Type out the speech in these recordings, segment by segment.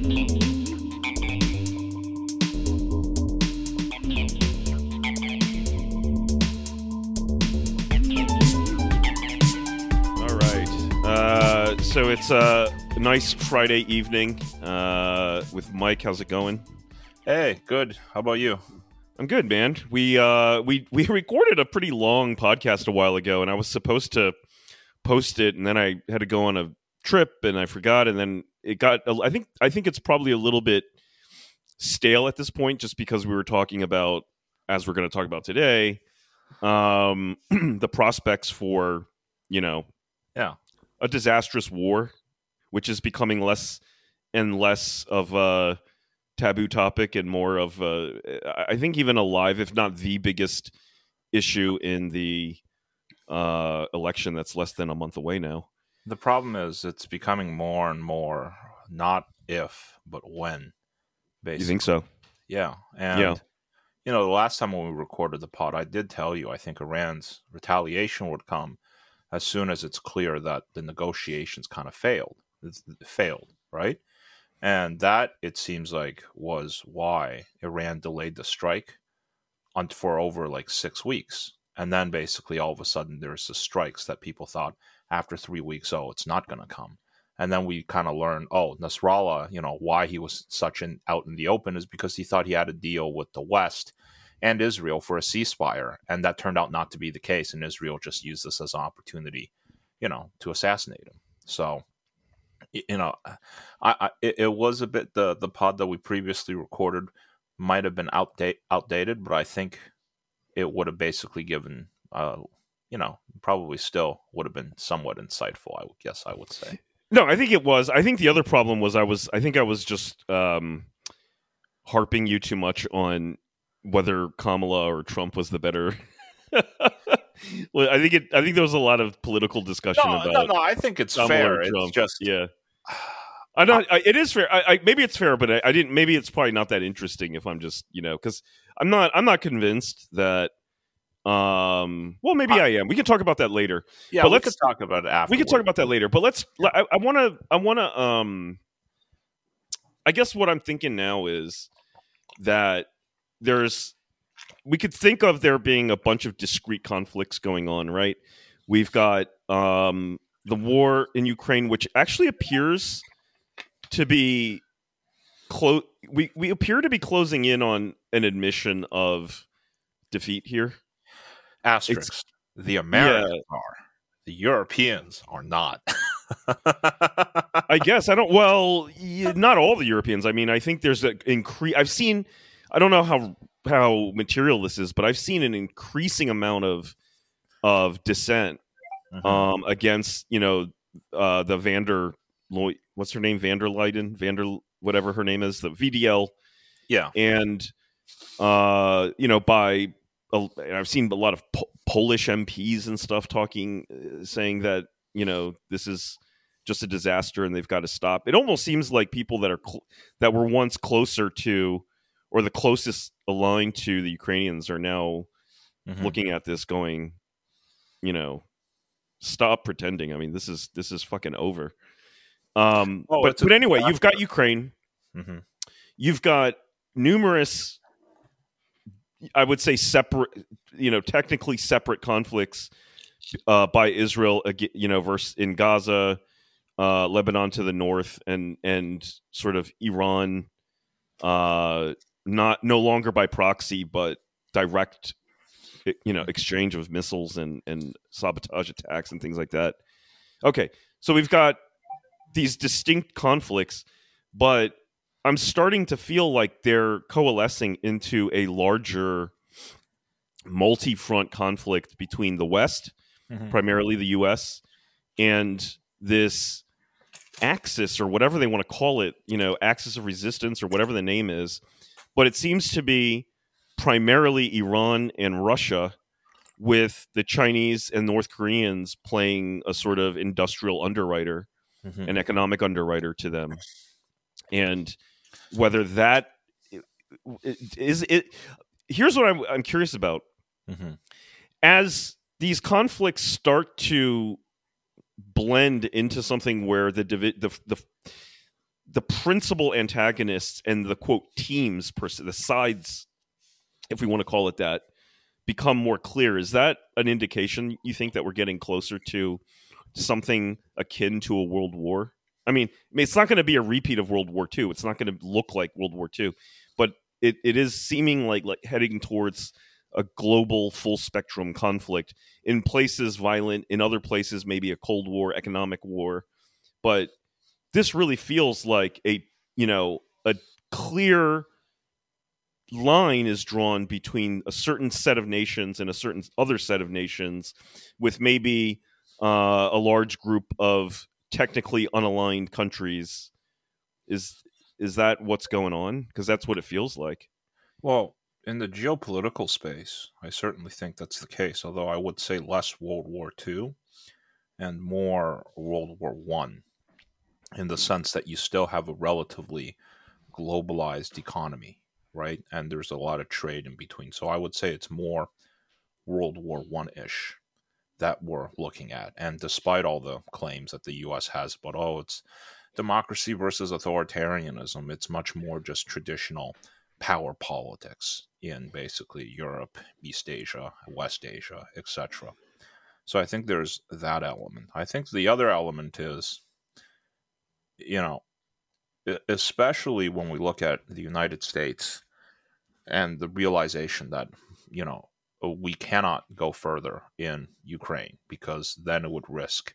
All right. So it's a nice Friday evening with Mike. How's it going? Hey, good. How about you? I'm good, man. We recorded a pretty long podcast a while ago, and I was supposed to post it, and then I had to go on a trip, and I forgot, and then it got. I think it's probably a little bit stale at this point, just because we were talking about, as we're going to talk about today, the prospects for a disastrous war, which is becoming less and less of a taboo topic and more of I think even alive, if not the biggest issue in the election that's less than a month away now. The problem is it's becoming more and more not if, but when, basically. You think so? Yeah. And, the last time when we recorded the pod, I did tell you I think Iran's retaliation would come as soon as it's clear that the negotiations kind of failed. It failed, right? And that, it seems like, was why Iran delayed the strike for over 6 weeks. And then basically all of a sudden there's the strikes that people thought after 3 weeks, it's not going to come. And then we kind of learned, Nasrallah, why he was out in the open is because he thought he had a deal with the West and Israel for a ceasefire. And that turned out not to be the case. And Israel just used this as an opportunity, to assassinate him. So, it was a bit, the pod that we previously recorded might have been outdated, but I think it would have basically given, probably still would have been somewhat insightful, I would say. No, I think it was. I think the other problem was I was just harping you too much on whether Kamala or Trump was the better. Well, I think there was a lot of political discussion about. No. I think it's Kamala fair. It's just I know it is fair. Maybe it's fair, but I didn't. Maybe it's probably not that interesting if I'm just because I'm not convinced that. Well, maybe I am. We can talk about that later. Yeah, but let's talk about it after. We can talk about that later. But let's. I want to. I guess what I'm thinking now is that we could think of there being a bunch of discrete conflicts going on, right? We've got the war in Ukraine, which actually appears to be close. We appear to be closing in on an admission of defeat here. Asterisk. The Americans are. The Europeans are not. I guess I don't. Well, not all the Europeans. I mean, I think there's an increase. I've seen. I don't know how material this is, but I've seen an increasing amount of dissent against the what's her name, van der Leyen, whatever her name is, the VDL. Yeah, and I've seen a lot of Polish MPs and stuff saying that this is just a disaster and they've got to stop. It almost seems like people that that were once closer to, or the closest aligned to the Ukrainians, are now looking at this going, stop pretending. I mean, this is fucking over. But anyway, you've got Ukraine. Mm-hmm. You've got numerous, I would say, separate, technically separate conflicts by Israel, versus in Gaza, Lebanon to the north, and sort of Iran, no longer by proxy but direct, exchange of missiles and sabotage attacks and things like that. Okay, so we've got these distinct conflicts, but I'm starting to feel like they're coalescing into a larger multi-front conflict between the West, primarily the U.S., and this axis, or whatever they want to call it, axis of resistance, or whatever the name is. But it seems to be primarily Iran and Russia, with the Chinese and North Koreans playing a sort of industrial underwriter, an economic underwriter to them. And whether that is it, here's what I'm curious about. As these conflicts start to blend into something where the principal antagonists and the quote teams, the sides, if we want to call it that, become more clear. Is that an indication, you think, that we're getting closer to something akin to a world war? I mean, it's not going to be a repeat of World War II. It's not going to look like World War II, but it is seeming like heading towards a global full spectrum conflict. In places violent, in other places maybe a Cold War, economic war. But this really feels like a clear line is drawn between a certain set of nations and a certain other set of nations, with maybe a large group of technically unaligned countries. Is that what's going on? Because that's what it feels like. Well, in the geopolitical space, I certainly think that's the case, although I would say less World War II and more World War I, in the sense that you still have a relatively globalized economy, right? And there's a lot of trade in between. So I would say it's more World War I-ish that we're looking at. And despite all the claims that the U.S. has about, it's democracy versus authoritarianism, it's much more just traditional power politics in basically Europe, East Asia, West Asia, etc. So I think there's that element. I think the other element is, especially when we look at the United States and the realization that, we cannot go further in Ukraine because then it would risk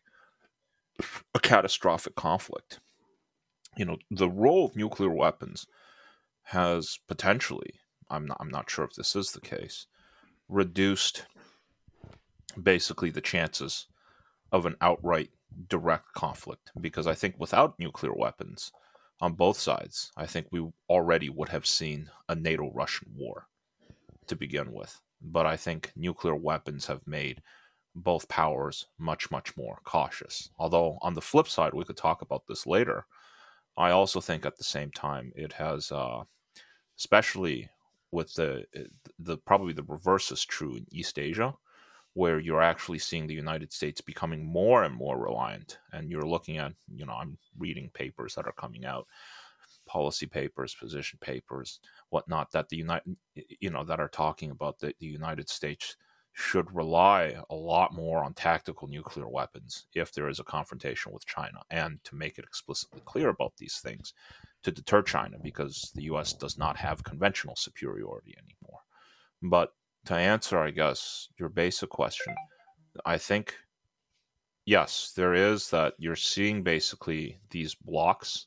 a catastrophic conflict. The role of nuclear weapons has potentially, I'm not sure if this is the case, reduced basically the chances of an outright direct conflict. Because I think without nuclear weapons on both sides, I think we already would have seen a NATO-Russian war to begin with. But I think nuclear weapons have made both powers much, much more cautious. Although on the flip side, we could talk about this later, I also think at the same time it has, especially with the probably the reverse is true in East Asia, where you're actually seeing the United States becoming more and more reliant. And you're looking at, I'm reading papers that are coming out, policy papers, position papers, whatnot, that that are talking about that the United States should rely a lot more on tactical nuclear weapons if there is a confrontation with China, and to make it explicitly clear about these things to deter China, because the U.S. does not have conventional superiority anymore. But to answer, I guess, your basic question, I think, yes, there is that you're seeing basically these blocks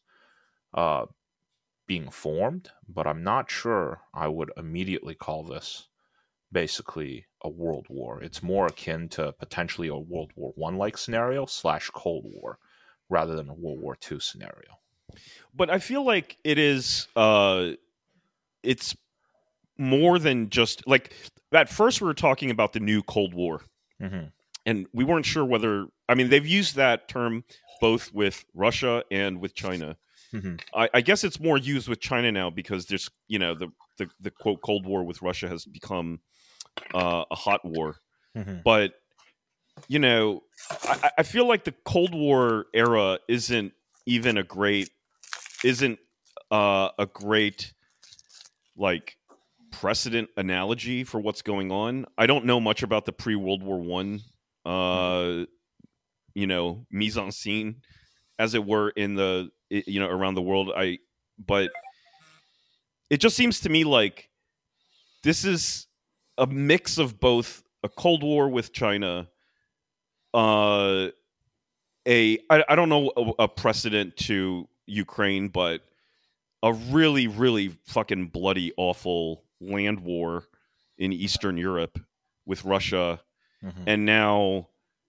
being formed, but I'm not sure I would immediately call this basically a world war. It's more akin to potentially a World War I-like scenario / Cold War rather than a World War II scenario. But I feel like it is, it's more than just, like, at first we were talking about the new Cold War. Mm-hmm. And we weren't sure whether, they've used that term both with Russia and with China. Mm-hmm. I guess it's more used with China now because there's, the quote Cold War with Russia has become a hot war. Mm-hmm. But, I feel like the Cold War era isn't a great like precedent analogy for what's going on. I don't know much about the pre-World War I, mise en scene, as it were, in the around the world. But it just seems to me like this is a mix of both a Cold War with China, I don't know a precedent to Ukraine, but a really, really fucking bloody, awful land war in Eastern Europe with Russia, mm-hmm. and now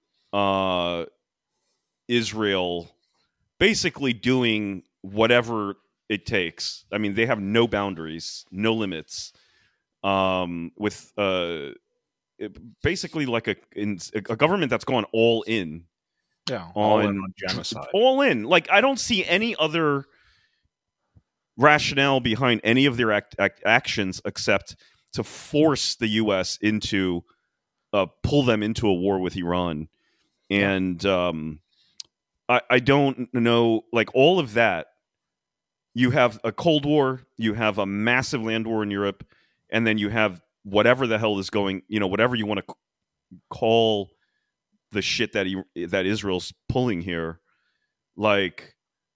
Israel basically doing whatever it takes. They have no boundaries, no limits, with basically like a government that's gone all in. Yeah, all in on genocide. All in. Like, I don't see any other rationale behind any of their actions except to force the U.S. into pull them into a war with Iran. And I don't know, like, all of that you have a Cold War, you have a massive land war in Europe, and then you have whatever the hell is going, whatever you want to call the shit that Israel's pulling here. Like,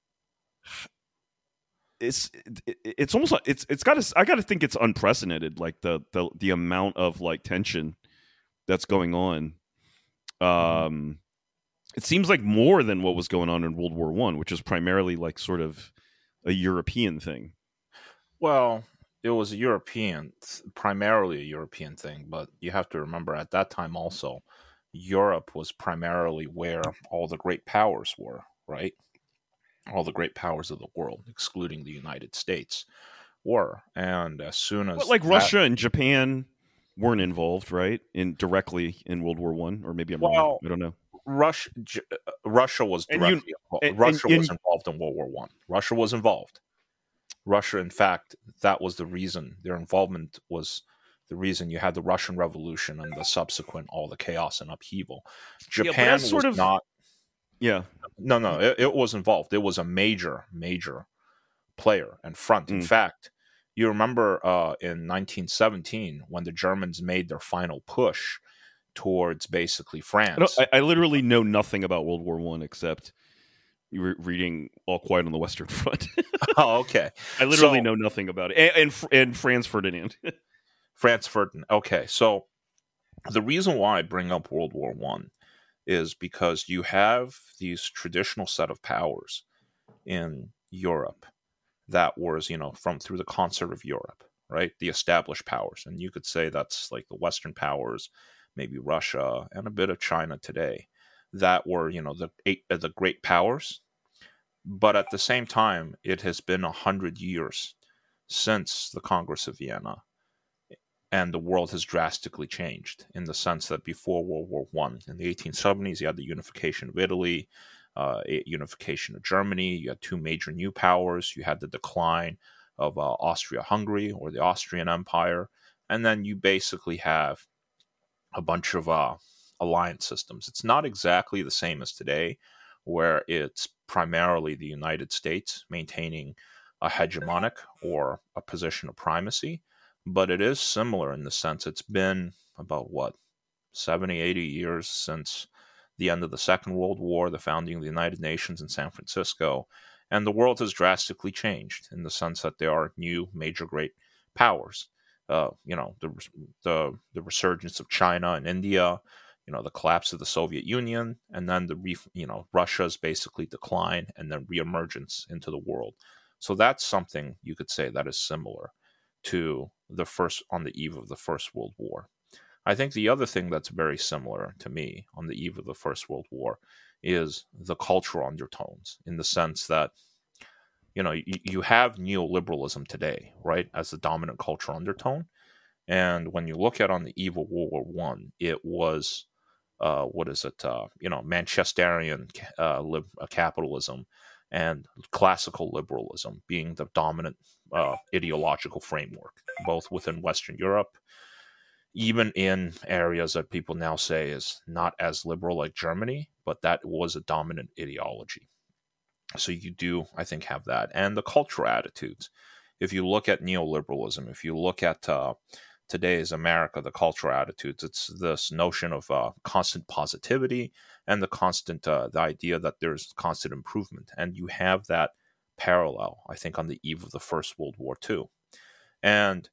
it's almost like it's got to. I got to think it's unprecedented. Like the amount of like tension that's going on. It seems like more than what was going on in World War I, which is primarily like sort of a European thing. Well, it was primarily a European thing, but you have to remember at that time also, Europe was primarily where all the great powers were, right? All the great powers of the world, excluding the United States, were. And as soon as Russia and Japan weren't involved, right, directly in World War I, or maybe I'm wrong. I don't know. Russia was directly involved. Russia was involved in World War I. Russia was involved. Russia, in fact, that was the reason. Their involvement was the reason you had the Russian Revolution and the subsequent all the chaos and upheaval. Japan was not. Yeah. No, it was involved. It was a major player and front. In fact, you remember in 1917 when the Germans made their final push towards basically France. I literally know nothing about World War I except you were reading All Quiet on the Western Front. Oh, okay. I literally know nothing about it. And Franz Ferdinand. Franz Ferdinand. Okay, so the reason why I bring up World War I is because you have these traditional set of powers in Europe that was, through the concert of Europe, right? The established powers. And you could say that's like the Western powers, maybe Russia, and a bit of China today, that were, the great powers. But at the same time, it has been 100 years since the Congress of Vienna, and the world has drastically changed in the sense that before World War I, in the 1870s, you had the unification of Italy, unification of Germany. You had two major new powers. You had the decline of Austria-Hungary, or the Austrian Empire. And then you basically have a bunch of alliance systems. It's not exactly the same as today, where it's primarily the United States maintaining a hegemonic or a position of primacy, but it is similar in the sense it's been about 70, 80 years since the end of the Second World War, the founding of the United Nations in San Francisco, and the world has drastically changed in the sense that there are new major great powers. The resurgence of China and India, the collapse of the Soviet Union, and then Russia's basically decline and then reemergence into the world. So that's something you could say that is similar to on the eve of the First World War. I think the other thing that's very similar to me on the eve of the First World War is the cultural undertones, in the sense that, you have neoliberalism today, right, as the dominant cultural undertone. And when you look at on the eve of World War I, it was, Manchesterian capitalism and classical liberalism being the dominant ideological framework, both within Western Europe, even in areas that people now say is not as liberal like Germany, but that was a dominant ideology. So you do, I think, have that. And the cultural attitudes. If you look at neoliberalism, if you look at today's America, the cultural attitudes, it's this notion of constant positivity and the idea that there's constant improvement. And you have that parallel, I think, on the eve of the First World War too. And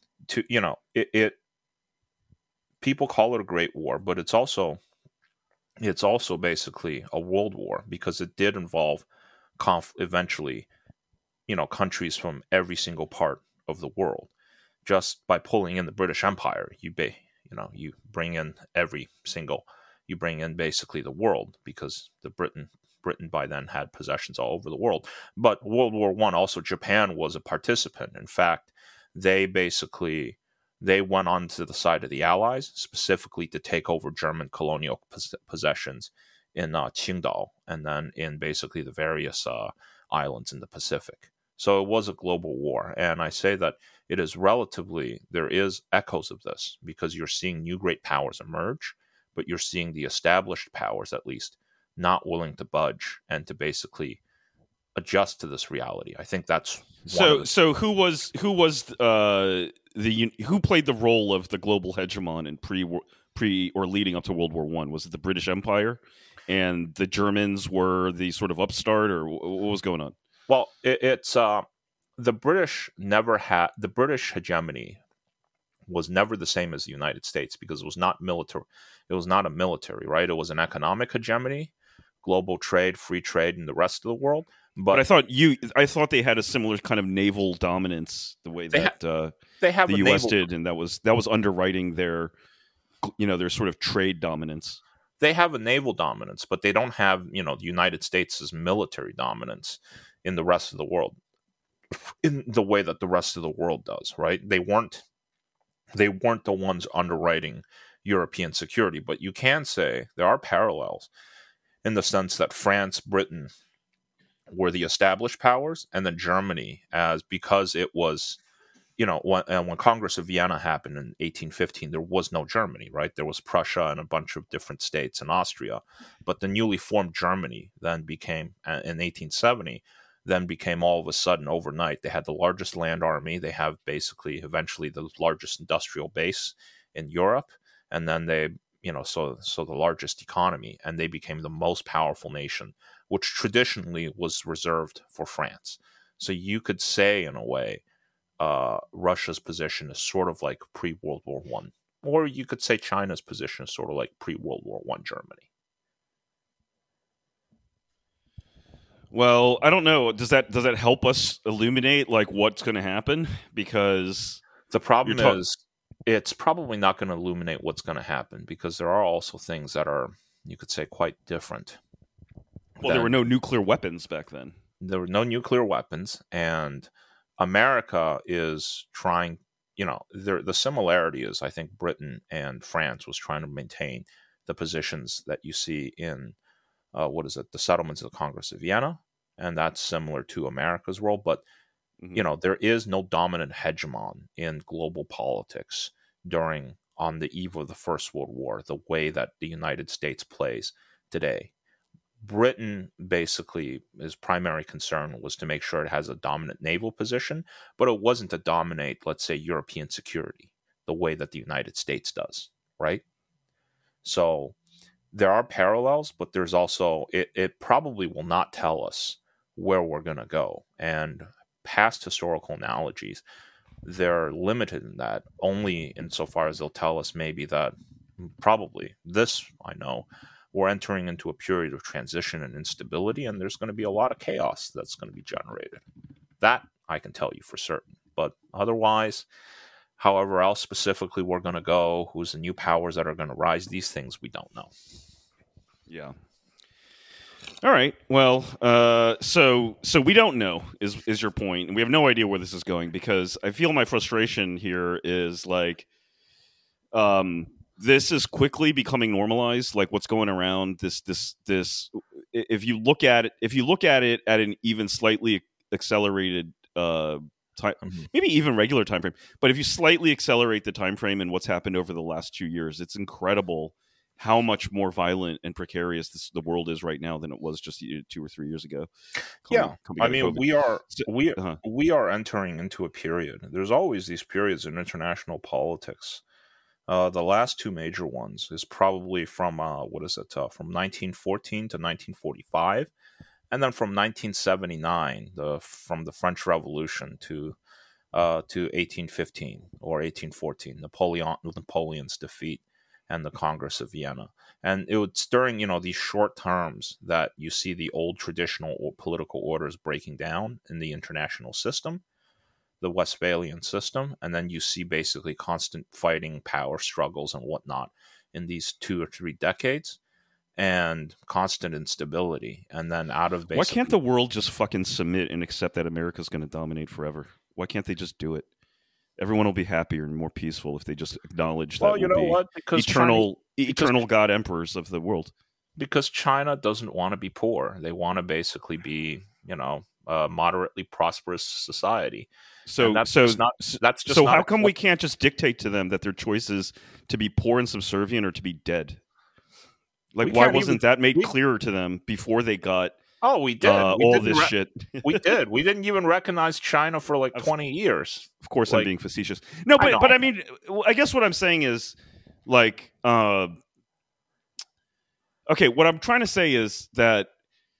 people call it a great war, but it's also basically a world war, because it did involve eventually, countries from every single part of the world. Just by pulling in the British Empire, you bring in you bring in basically the world, because Britain by then had possessions all over the world. But World War I, also Japan was a participant. In fact, they went on to the side of the Allies, specifically to take over German colonial possessions in Qingdao, and then in basically the various islands in the Pacific. So it was a global war. And I say that there is echoes of this, because you're seeing new great powers emerge, but you're seeing the established powers, at least, not willing to budge and to basically adjust to this reality. I think that's so who played the role of the global hegemon in pre or leading up to World War I? Was it the British Empire, and the Germans were the sort of upstart, or what was going on? Well, it's the British the British hegemony was never the same as the United States, because it was not military. It was not a military, right? It was an economic hegemony, global trade, free trade in the rest of the world. But I thought they had a similar kind of naval dominance, the way that they have the U.S. did, and that was underwriting their sort of trade dominance. They have a naval dominance, but they don't have, the United States' military dominance in the rest of the world in the way that the rest of the world does, right? They weren't the ones underwriting European security, but you can say there are parallels in the sense that France, Britain were the established powers, and then Germany, because it was, when Congress of Vienna happened in 1815, there was no Germany, right? There was Prussia and a bunch of different states and Austria, but the newly formed Germany then became, in 1870, all of a sudden overnight, they had the largest land army. They have basically eventually the largest industrial base in Europe. And then they, so the largest economy, and they became the most powerful nation, which traditionally was reserved for France. So you could say, in a way, Russia's position is sort of like pre-World War I. Or you could say China's position is sort of like pre-World War I Germany. Well, I don't know. Does that help us illuminate like what's going to happen? Because the problem is it's probably not going to illuminate what's going to happen, because there are also things that are, you could say, quite different. Well, there were no nuclear weapons back then. There were no nuclear weapons, and America is trying, the similarity is, I think Britain and France was trying to maintain the positions that you see in the settlements of the Congress of Vienna, and that's similar to America's role. But there is no dominant hegemon in global politics on the eve of the First World War, the way that the United States plays today. Britain, basically, his primary concern was to make sure it has a dominant naval position, but it wasn't to dominate, let's say, European security the way that the United States does, right? So there are parallels, but there's also, it probably will not tell us where we're going to go. And past historical analogies, they're limited in that, only insofar as they'll tell us maybe that probably this, I know, we're entering into a period of transition and instability, and there's going to be a lot of chaos that's going to be generated. That I can tell you for certain. But otherwise, however else specifically we're going to go, who's the new powers that are going to rise, these things we don't know. Yeah. All right. Well, so we don't know is your point, and we have no idea where this is going, because I feel my frustration here is like, this is quickly becoming normalized. Like what's going around this. If you look at it at an even slightly accelerated time, maybe even regular time frame, but if you slightly accelerate the time frame and what's happened over the last 2 years, it's incredible how much more violent and precarious the world is right now than it was just 2 or 3 years ago. I mean, we are entering into a period. There's always these periods in international politics. The last two major ones is probably from from 1914 to 1945, and then from 1979, from the French Revolution to 1815 or 1814, Napoleon's defeat and the Congress of Vienna. And it's during these short terms that you see the old traditional political orders breaking down in the international system, the Westphalian system, and then you see basically constant fighting, power struggles, and whatnot in these 2 or 3 decades, and constant instability. And then out of why can't the world just fucking submit and accept that America's going to dominate forever? Why can't they just do it? Everyone will be happier and more peaceful if they just acknowledge that because eternal God emperors of the world. Because China doesn't want to be poor; they want to basically be, a moderately prosperous society. So how come we can't just dictate to them that their choice is to be poor and subservient or to be dead? Like, why wasn't that made clearer to them before they got Oh, we did. All this shit. We did. We didn't even recognize China for like 20 years. Of course, I'm being facetious. No, but I mean, I guess what I'm saying is, like, okay, what I'm trying to say is that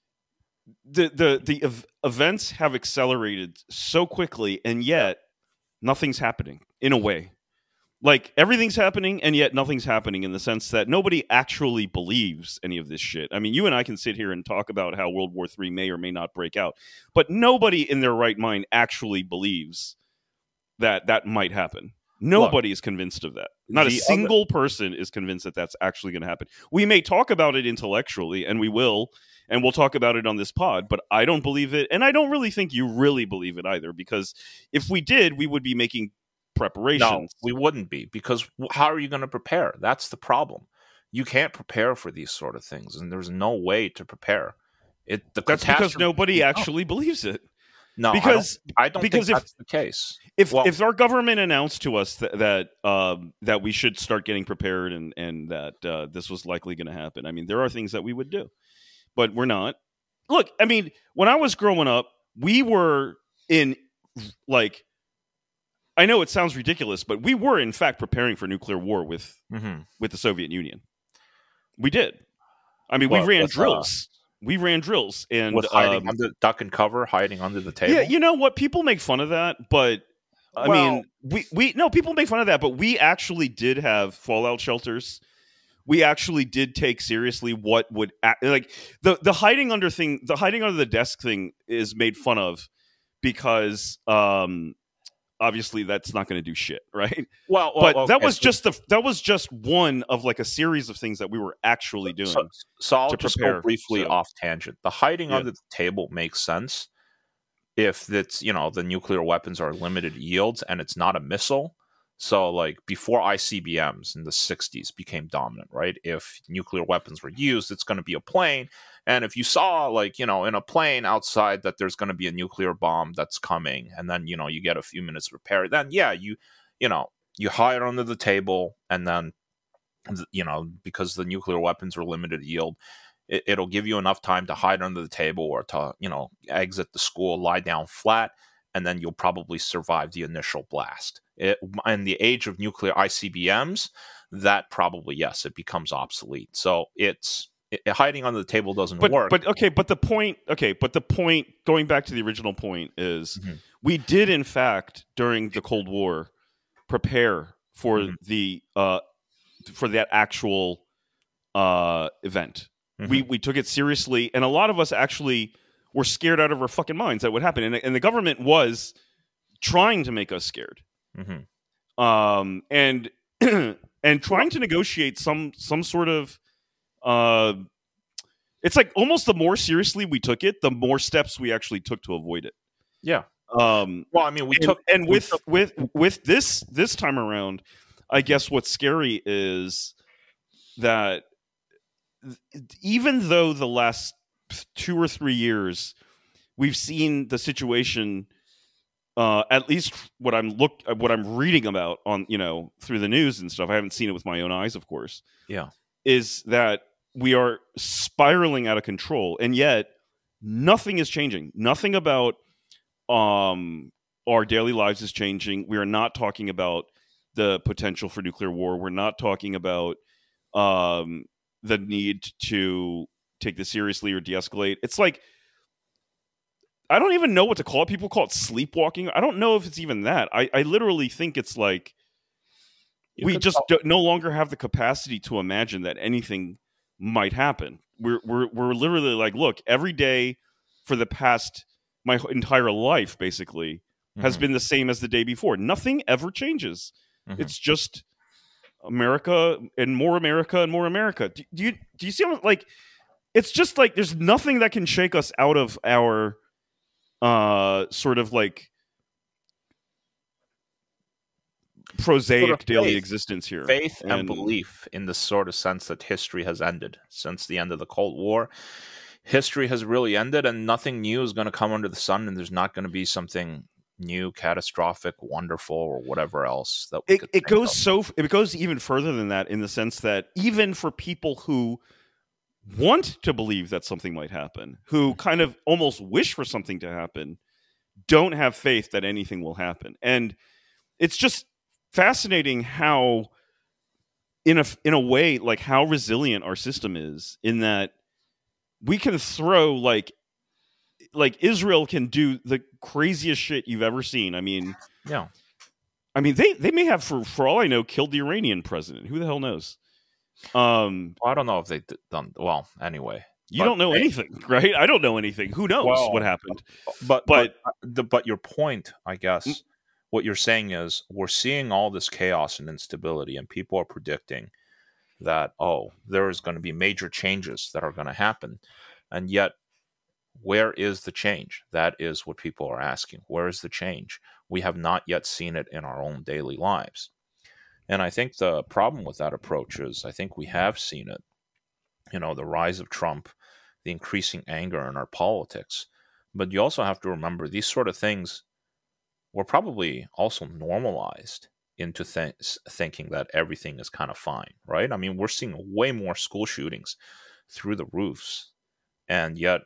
the events have accelerated so quickly, and yet nothing's happening in a way. Like, everything's happening, and yet nothing's happening, in the sense that nobody actually believes any of this shit. I mean, you and I can sit here and talk about how World War III may or may not break out, but nobody in their right mind actually believes that that might happen. Nobody is convinced of that. Not a single person is convinced that that's actually going to happen. We may talk about it intellectually, and we will, and we'll talk about it on this pod, but I don't believe it, and I don't really think you really believe it either, because if we did, we would be making preparations. No, we wouldn't be, because how are you going to prepare? That's the problem. You can't prepare for these sort of things, and there's no way to prepare. That's because nobody actually believes it. No, because I don't think that's the case. If our government announced to us that we should start getting prepared and that this was likely going to happen, I mean, there are things that we would do, but we're not. Look, I mean, when I was growing up, we were in, like, I know it sounds ridiculous, but we were in fact preparing for nuclear war with the Soviet Union. We did. I mean, we ran drills. We ran drills, and with hiding under duck and cover, hiding under the table. Yeah, you know what? People make fun of that, but I mean, people make fun of that, but we actually did have fallout shelters. We actually did take seriously what would like the hiding under thing. The hiding under the desk thing is made fun of because obviously that's not going to do shit, right? But that was just one of like a series of things that we were actually doing. So I'll just go briefly off tangent. The hiding under the table makes sense if it's, the nuclear weapons are limited yields and it's not a missile. So, like, before ICBMs in the 60s became dominant, right? If nuclear weapons were used, it's going to be a plane. And if you saw, like, in a plane outside that there's going to be a nuclear bomb that's coming, and then, you get a few minutes to repair, then, yeah, you hide under the table, and then, because the nuclear weapons are limited yield, it'll give you enough time to hide under the table or to, exit the school, lie down flat, and then you'll probably survive the initial blast. In the age of nuclear ICBMs, that probably, yes, it becomes obsolete. So hiding under the table doesn't work. But the point, going back to the original point, is we did, in fact, during the Cold War, prepare for for that actual event. We took it seriously, and a lot of us actually were scared out of our fucking minds that would happen, and the government was trying to make us scared. And trying to negotiate some sort of it's like almost the more seriously we took it, the more steps we actually took to avoid it. Yeah. Well, I mean, with this time around, I guess what's scary is that even though the last 2 or 3 years we've seen the situation, at least what I'm reading about on, through the news and stuff, I haven't seen it with my own eyes, of course. Yeah. Is that we are spiraling out of control, and yet nothing is changing. Nothing about our daily lives is changing. We are not talking about the potential for nuclear war. We're not talking about the need to take this seriously or de-escalate. It's like, I don't even know what to call it. People call it sleepwalking. I don't know if it's even that. I literally think it's like we just no longer have the capacity to imagine that anything might happen. We're literally like, look, every day for the past my entire life basically has been the same as the day before. Nothing ever changes. It's just America and more America and more America. Do you see how, like, it's just like there's nothing that can shake us out of our sort of like prosaic daily existence here. Faith and belief in the sort of sense that history has ended. Since the end of the Cold War, history has really ended, and nothing new is going to come under the sun, and there's not going to be something new, catastrophic, wonderful, or whatever else that we it goes even further than that, in the sense that even for people who want to believe that something might happen, who kind of almost wish for something to happen, don't have faith that anything will happen. And it's just fascinating how, in a way, like how resilient our system is, in that we can throw like Israel can do the craziest shit you've ever seen. I mean, yeah. I mean, they may have, for all I know, killed the Iranian president. Who the hell knows? I don't know if they've done well. Anyway, you don't know anything, right? I don't know anything. Who knows what happened? But your point, I guess, what you're saying is we're seeing all this chaos and instability, and people are predicting that there is going to be major changes that are going to happen, and yet, where is the change? That is what people are asking. Where is the change? We have not yet seen it in our own daily lives. And I think the problem with that approach is I think we have seen it. The rise of Trump, the increasing anger in our politics. But you also have to remember these sort of things were probably also normalized into thinking that everything is kind of fine, right? I mean, we're seeing way more school shootings through the roofs. And yet,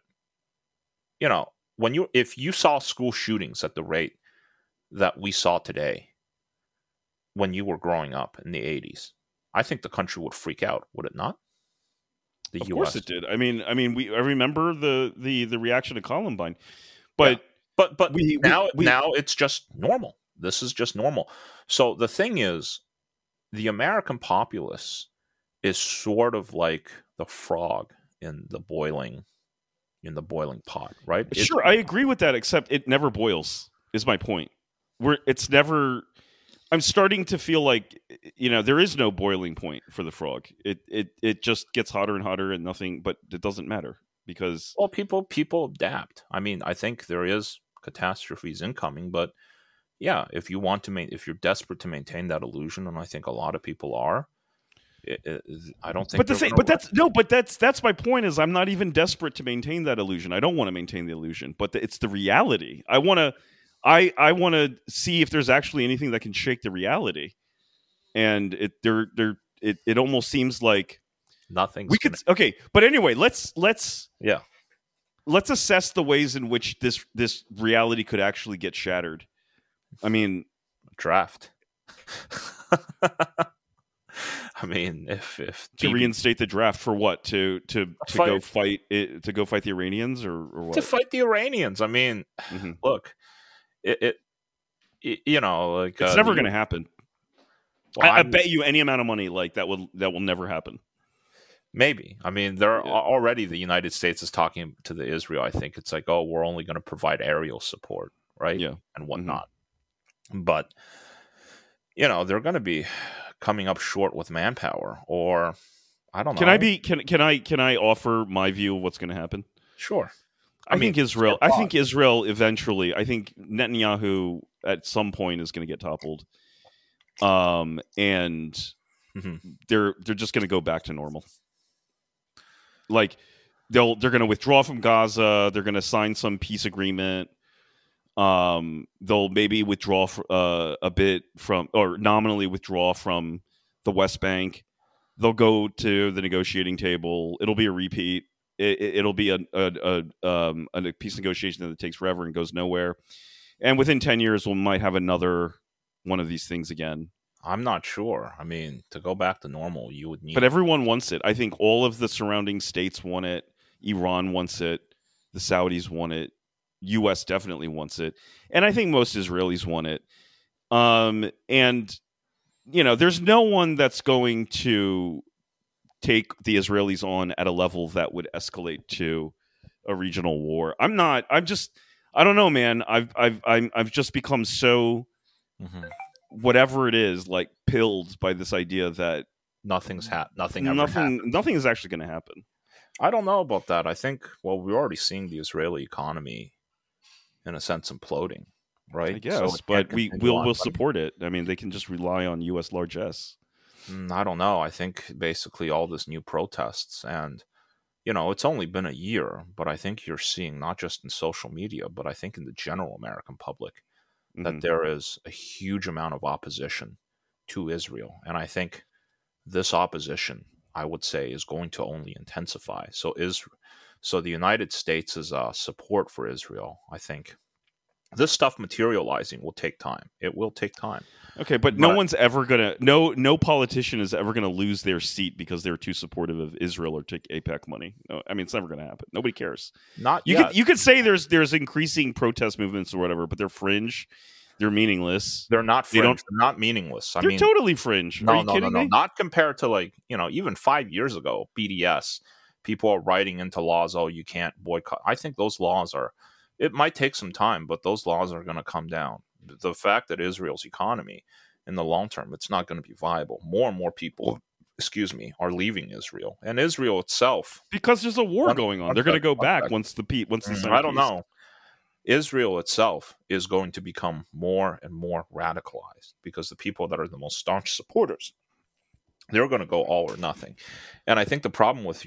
if you saw school shootings at the rate that we saw today, when you were growing up in the 80s, I think the country would freak out, would it not? Of course it did. I mean, I remember the reaction to Columbine, but now it's just normal. This is just normal. So the thing is, the American populace is sort of like the frog in the boiling pot, right? Sure, I agree with that, except it never boils, is my point. It's never. I'm starting to feel like, there is no boiling point for the frog. It just gets hotter and hotter and nothing, but it doesn't matter because... Well, people adapt. I mean, I think there is catastrophes incoming, but yeah, if you're desperate to maintain that illusion, and I think a lot of people are, I don't think... that's my point is I'm not even desperate to maintain that illusion. I don't want to maintain the illusion, but it's the reality. I want to see if there's actually anything that can shake the reality, and it almost seems like nothing. Okay, but anyway, let's assess the ways in which this reality could actually get shattered. I mean, draft. I mean, if to reinstate the draft for what? To go fight the Iranians or what? To fight the Iranians. I mean, look. It's never going to happen. Well, I bet you any amount of money like that will never happen. Maybe. I mean, already the United States is talking to the Israel. I think it's like, we're only going to provide aerial support, right? Yeah, and whatnot. But they're going to be coming up short with manpower, or I don't know. Can I offer my view of what's going to happen? Sure. I think Israel eventually. I think Netanyahu at some point is going to get toppled, and they're just going to go back to normal. Like they're going to withdraw from Gaza. They're going to sign some peace agreement. They'll maybe withdraw a bit from, or nominally withdraw from the West Bank. They'll go to the negotiating table. It'll be a repeat. It'll be a peace negotiation that takes forever and goes nowhere. And within 10 years, we might have another one of these things again. I'm not sure. I mean, to go back to normal, you would need... But everyone wants it. I think all of the surrounding states want it. Iran wants it. The Saudis want it. U.S. definitely wants it. And I think most Israelis want it. And, there's no one that's going to take the Israelis on at a level that would escalate to a regional war. I don't know, man. I've just become so whatever it is, like pilled by this idea that nothing is actually going to happen. I don't know about that. I think we're already seeing the Israeli economy in a sense imploding, right? I guess, but we'll support it. I mean, they can just rely on U.S. largesse. I don't know. I think basically all this new protests and, it's only been a year, but I think you're seeing not just in social media, but I think in the general American public that there is a huge amount of opposition to Israel. And I think this opposition I would say, is going to only intensify. So the United States' support for Israel, I think, this stuff materializing will take time. It will take time. Okay, but no one's ever gonna no politician is ever gonna lose their seat because they're too supportive of Israel or take AIPAC money. No, I mean, it's never gonna happen. Nobody cares. Not yet. You could say there's increasing protest movements or whatever, but they're fringe. They're meaningless. They're not fringe. They're not meaningless. They're totally fringe. No, not compared to, like, even 5 years ago, BDS. People are writing into laws, oh, you can't boycott. I think those laws are. It might take some time, but those laws are going to come down. The fact that Israel's economy, in the long term, it's not going to be viable. More and more people, are leaving Israel, and Israel itself, because there's a war going on. They're going to go back once the I don't know. Israel itself is going to become more and more radicalized because the people that are the most staunch supporters, they're going to go all or nothing. And I think the problem with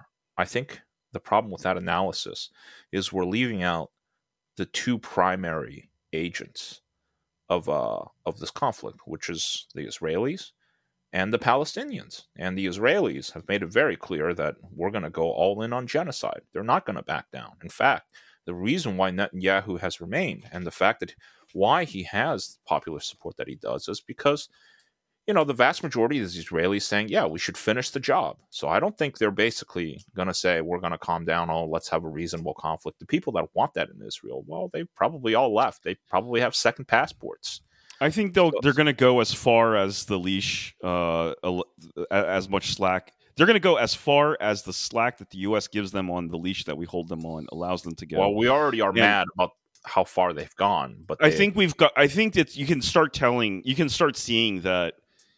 that analysis is we're leaving out the two primary agents of this conflict, which is the Israelis and the Palestinians. And the Israelis have made it very clear that we're going to go all in on genocide. They're not going to back down. In fact, the reason why Netanyahu has remained, and the fact that why he has popular support that he does, is because, the vast majority of the Israelis saying, yeah, we should finish the job. So I don't think they're basically going to say, we're going to calm down, let's have a reasonable conflict. The people that want that in Israel, well, they probably all left. They probably have second passports. I think they're going to go as far as the leash, as much slack. They're going to go as far as the slack that the U.S. gives them on the leash that we hold them on allows them to go. Well, we already are mad about how far they've gone, but I think that you can start seeing that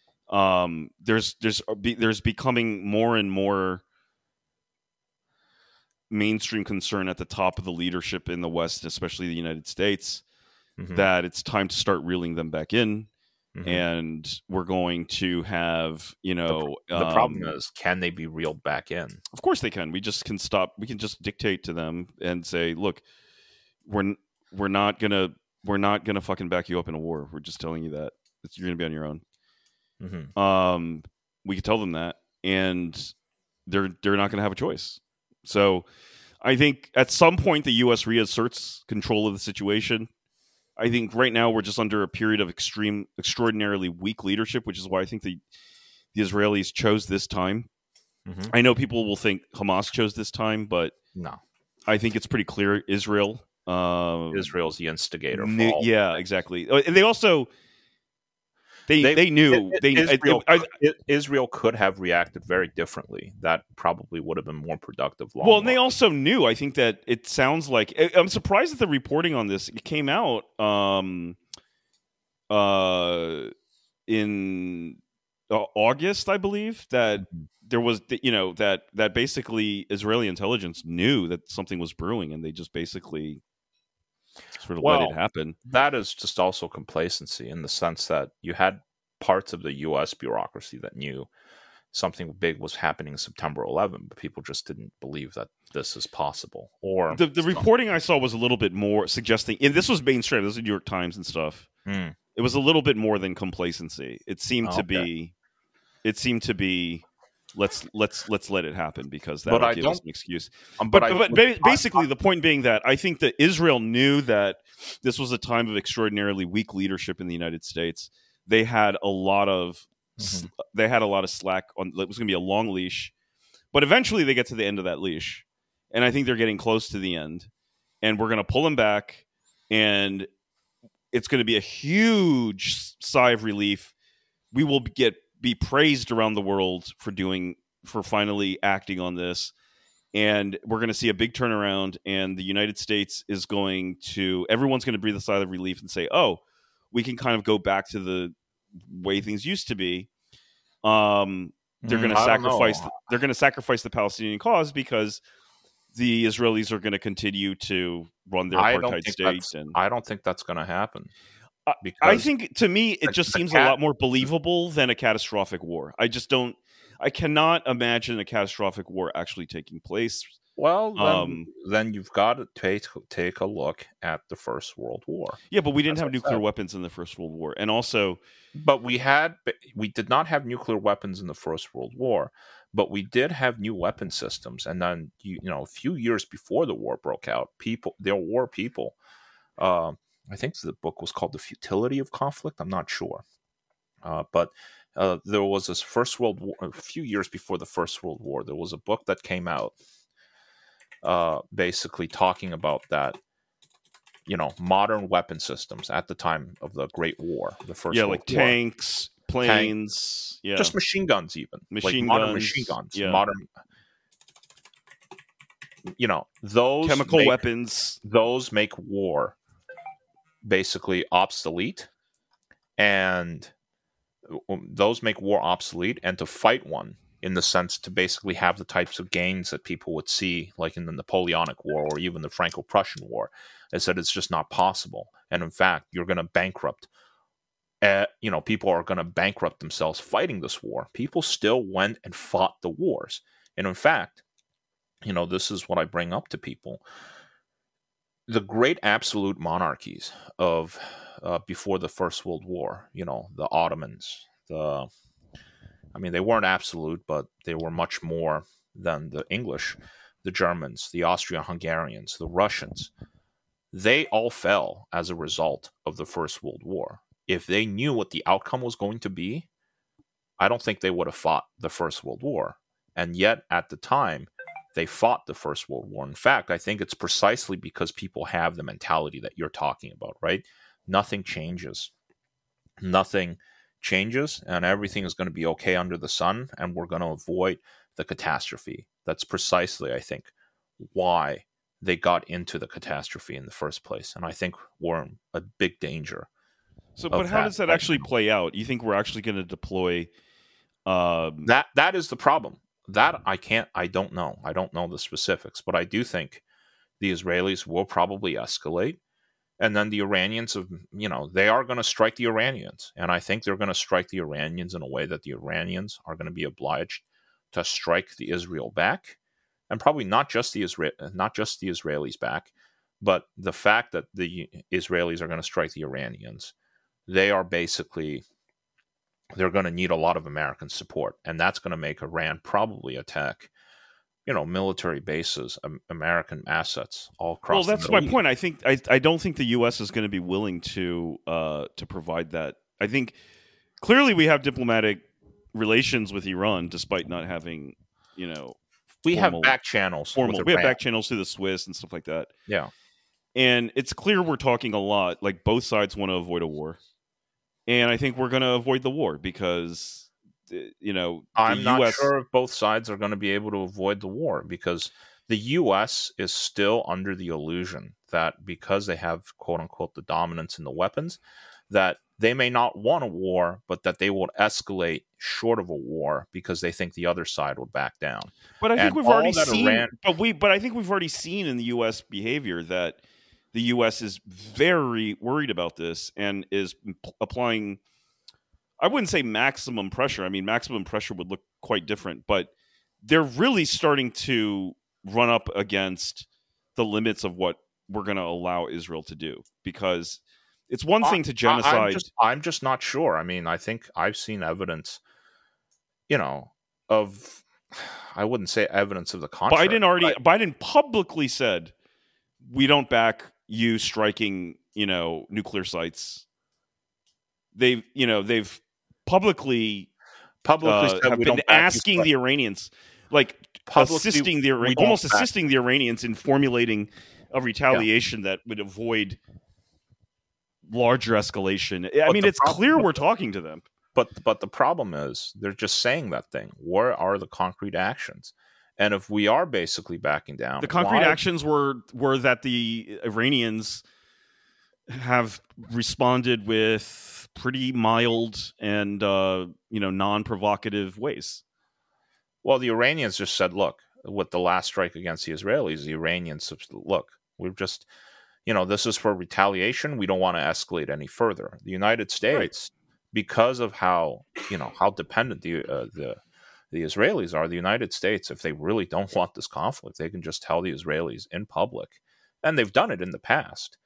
there's becoming more and more mainstream concern at the top of the leadership in the West, especially the United States, that it's time to start reeling them back in. And we're going to have, the problem is, can they be reeled back in? Of course they can. We just can stop. We can just dictate to them and say, look, we're not gonna fucking back you up in a war. We're just telling you that you're gonna be on your own. We can tell them that, and they're not gonna have a choice. So I think at some point the U.S. reasserts control of the situation. I think right now we're just under a period of extraordinarily weak leadership, which is why I think the Israelis chose this time. I know people will think Hamas chose this time, but no, I think it's pretty clear Israel's the instigator. Exactly. And they also they knew Israel could have reacted very differently. That probably would have been more productive. And they also knew. I think that it sounds like I'm surprised at the reporting on this. It came out in August, I believe, that there was that basically Israeli intelligence knew that something was brewing, and they just basically sort of let it happen. That is just also complacency, in the sense that you had parts of the U.S. bureaucracy that knew something big was happening September 11th, but people just didn't believe that this is possible. Or the reporting I saw was a little bit more suggesting, and this was mainstream, this was the New York Times and stuff. It was a little bit more than complacency. It seemed to be. Let's let it happen, because that will give us an excuse. But basically, the point being that I think that Israel knew that this was a time of extraordinarily weak leadership in the United States. They had a lot of slack on. It was going to be a long leash, but eventually they get to the end of that leash, and I think they're getting close to the end, and we're going to pull them back, and it's going to be a huge sigh of relief. We will be praised around the world for finally acting on this, and we're going to see a big turnaround, and the United States everyone's going to breathe a sigh of relief and say, oh, we can kind of go back to the way things used to be. They're going to sacrifice the Palestinian cause, because the Israelis are going to continue to run their apartheid state. I don't think that's going to happen. I think, to me, it just seems a lot more believable than a catastrophic war. I cannot imagine a catastrophic war actually taking place. Well, then you've got to take a look at the First World War. Yeah, but we didn't have nuclear weapons in the First World War, and also, but we did not have nuclear weapons in the First World War, but we did have new weapon systems. And then a few years before the war broke out, there were people. I think the book was called The Futility of Conflict. I'm not sure, but there was this First World War a few years before the First World War. There was a book that came out. Basically talking about that, modern weapon systems at the time of the Great War, the First World War. Tanks, planes, just machine guns, even modern machine guns, modern, those chemical weapons. Those make war basically obsolete, and to fight one, in the sense to basically have the types of gains that people would see, like in the Napoleonic War or even the Franco-Prussian War, is that it's just not possible. And in fact, you're going to bankrupt. People are going to bankrupt themselves fighting this war. People still went and fought the wars. And in fact, this is what I bring up to people. The great absolute monarchies of before the First World War, the Ottomans, they weren't absolute, but they were much more than the English, the Germans, the Austro-Hungarians, the Russians. They all fell as a result of the First World War. If they knew what the outcome was going to be, I don't think they would have fought the First World War. And yet, at the time, they fought the First World War. In fact, I think it's precisely because people have the mentality that you're talking about, right? Nothing changes. Nothing changes, and everything is going to be okay under the sun, and we're going to avoid the catastrophe. That's precisely, I think, why they got into the catastrophe in the first place. And I think we're in a big danger. So, but how does that actually play out? You think we're actually going to deploy? That is the problem. That I don't know. I don't know the specifics, but I do think the Israelis will probably escalate. And then the Iranians, they are going to strike the Iranians. And I think they're going to strike the Iranians in a way that the Iranians are going to be obliged to strike the Israel back. And probably not just the Israelis back, but the fact that the Israelis are going to strike the Iranians, they're going to need a lot of American support. And that's going to make Iran probably attack military bases, American assets all across. Well, that's my point. I don't think the U.S. is going to be willing to provide that. I think clearly we have diplomatic relations with Iran, despite not having, we have back channels. We have back channels through the Swiss and stuff like that. Yeah, and it's clear we're talking a lot. Like both sides want to avoid a war, and I think we're going to avoid the war because. I'm not sure if both sides are going to be able to avoid the war, because the U.S. is still under the illusion that because they have, quote unquote, the dominance in the weapons, that they may not want a war, but that they will escalate short of a war because they think the other side will back down. But I think we've already seen. But I think we've already seen in the U.S. behavior that the U.S. is very worried about this and is applying. I wouldn't say maximum pressure. I mean, maximum pressure would look quite different, but they're really starting to run up against the limits of what we're going to allow Israel to do, because it's one thing to genocide. I'm just not sure. I mean, I think I've seen evidence, of, I wouldn't say evidence of the contrary. Biden publicly said, we don't back you striking, nuclear sites. They've publicly have been asking the Iranians, assisting the Iranians in formulating a retaliation that would avoid larger escalation. I mean, it's clear we're talking to them. But the problem is they're just saying that thing. Where are the concrete actions? And if we are basically backing down, the concrete actions were that the Iranians have responded with pretty mild and non-provocative ways. Well, the Iranians just said, look, with the last strike against the Israelis, the Iranians, look, we've just, this is for retaliation. We don't want to escalate any further. The United States, because of how dependent the the Israelis are. The United States, if they really don't want this conflict, they can just tell the Israelis in public, and they've done it in the past.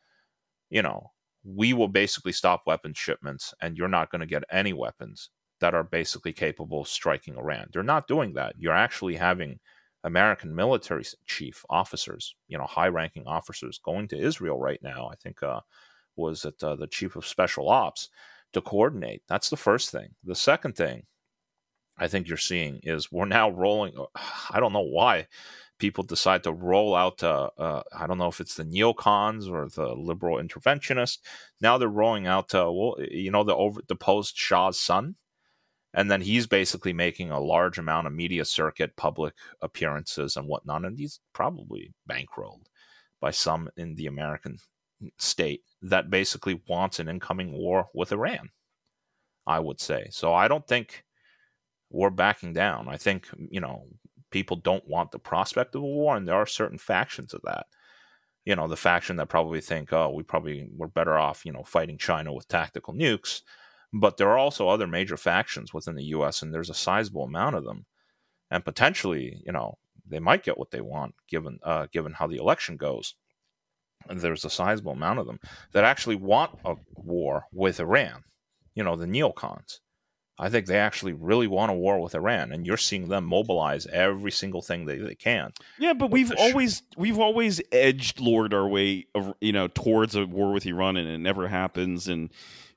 We will basically stop weapons shipments, and you're not going to get any weapons that are basically capable of striking Iran. They're not doing that. You're actually having American military chief officers, high-ranking officers going to Israel right now. I think was it the chief of special ops to coordinate. That's the first thing. The second thing I think you're seeing is we're now rolling. I don't know why people decide to roll out. I don't know if it's the neocons or the liberal interventionists. Now they're rolling out. The deposed Shah's son. And then he's basically making a large amount of media circuit, public appearances and whatnot. And he's probably bankrolled by some in the American state that basically wants an incoming war with Iran, I would say. So I don't think we're backing down. I think, people don't want the prospect of a war. And there are certain factions of that. The faction that probably think, we're better off, fighting China with tactical nukes. But there are also other major factions within the U.S., and there's a sizable amount of them. And potentially, they might get what they want, given how the election goes. And there's a sizable amount of them that actually want a war with Iran, the neocons. I think they actually really want a war with Iran, and you're seeing them mobilize every single thing they can. Yeah, but we've always edged Lord our way, towards a war with Iran, and it never happens. And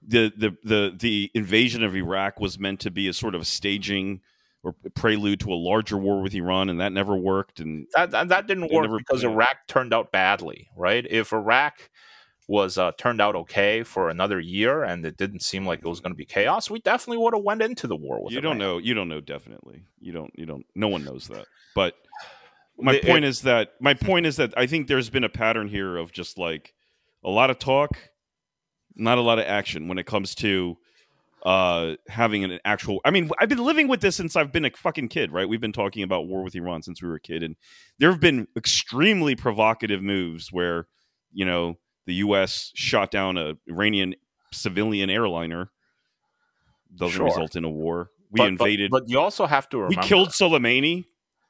the invasion of Iraq was meant to be a sort of staging or prelude to a larger war with Iran, and that never worked. And that didn't work because Iraq turned out badly, right? If Iraq was turned out okay for another year and it didn't seem like it was going to be chaos, we definitely would have went into the war with Iran. You don't know definitely. You don't no one knows that. But my point is that I think there's been a pattern here of just like a lot of talk, not a lot of action when it comes to having an actual. I mean, I've been living with this since I've been a fucking kid, right? We've been talking about war with Iran since we were a kid, and there have been extremely provocative moves where, the U.S. shot down an Iranian civilian airliner. Doesn't result in a war. We invaded. But you also have to remember. We killed Soleimani.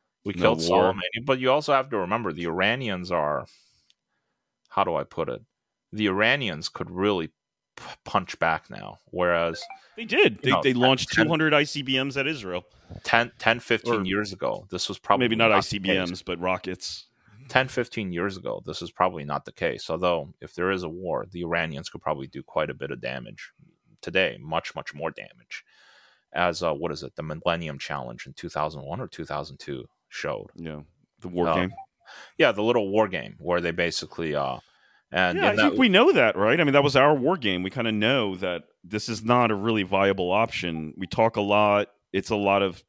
But you also have to remember the Iranians are, how do I put it? The Iranians could really punch back now, whereas... They did. They launched 200 ICBMs at Israel. 15 years ago, this was probably... Maybe not ICBMs, but rockets. 10, 15 years ago, this is probably not the case. Although, if there is a war, the Iranians could probably do quite a bit of damage. Today, much, much more damage. As, the Millennium Challenge in 2001 or 2002 showed. Yeah, the war game. Yeah, the little war game where they basically... I think we know that, right? I mean, that was our war game. We kind of know that this is not a really viable option. We talk a lot. It's a lot of,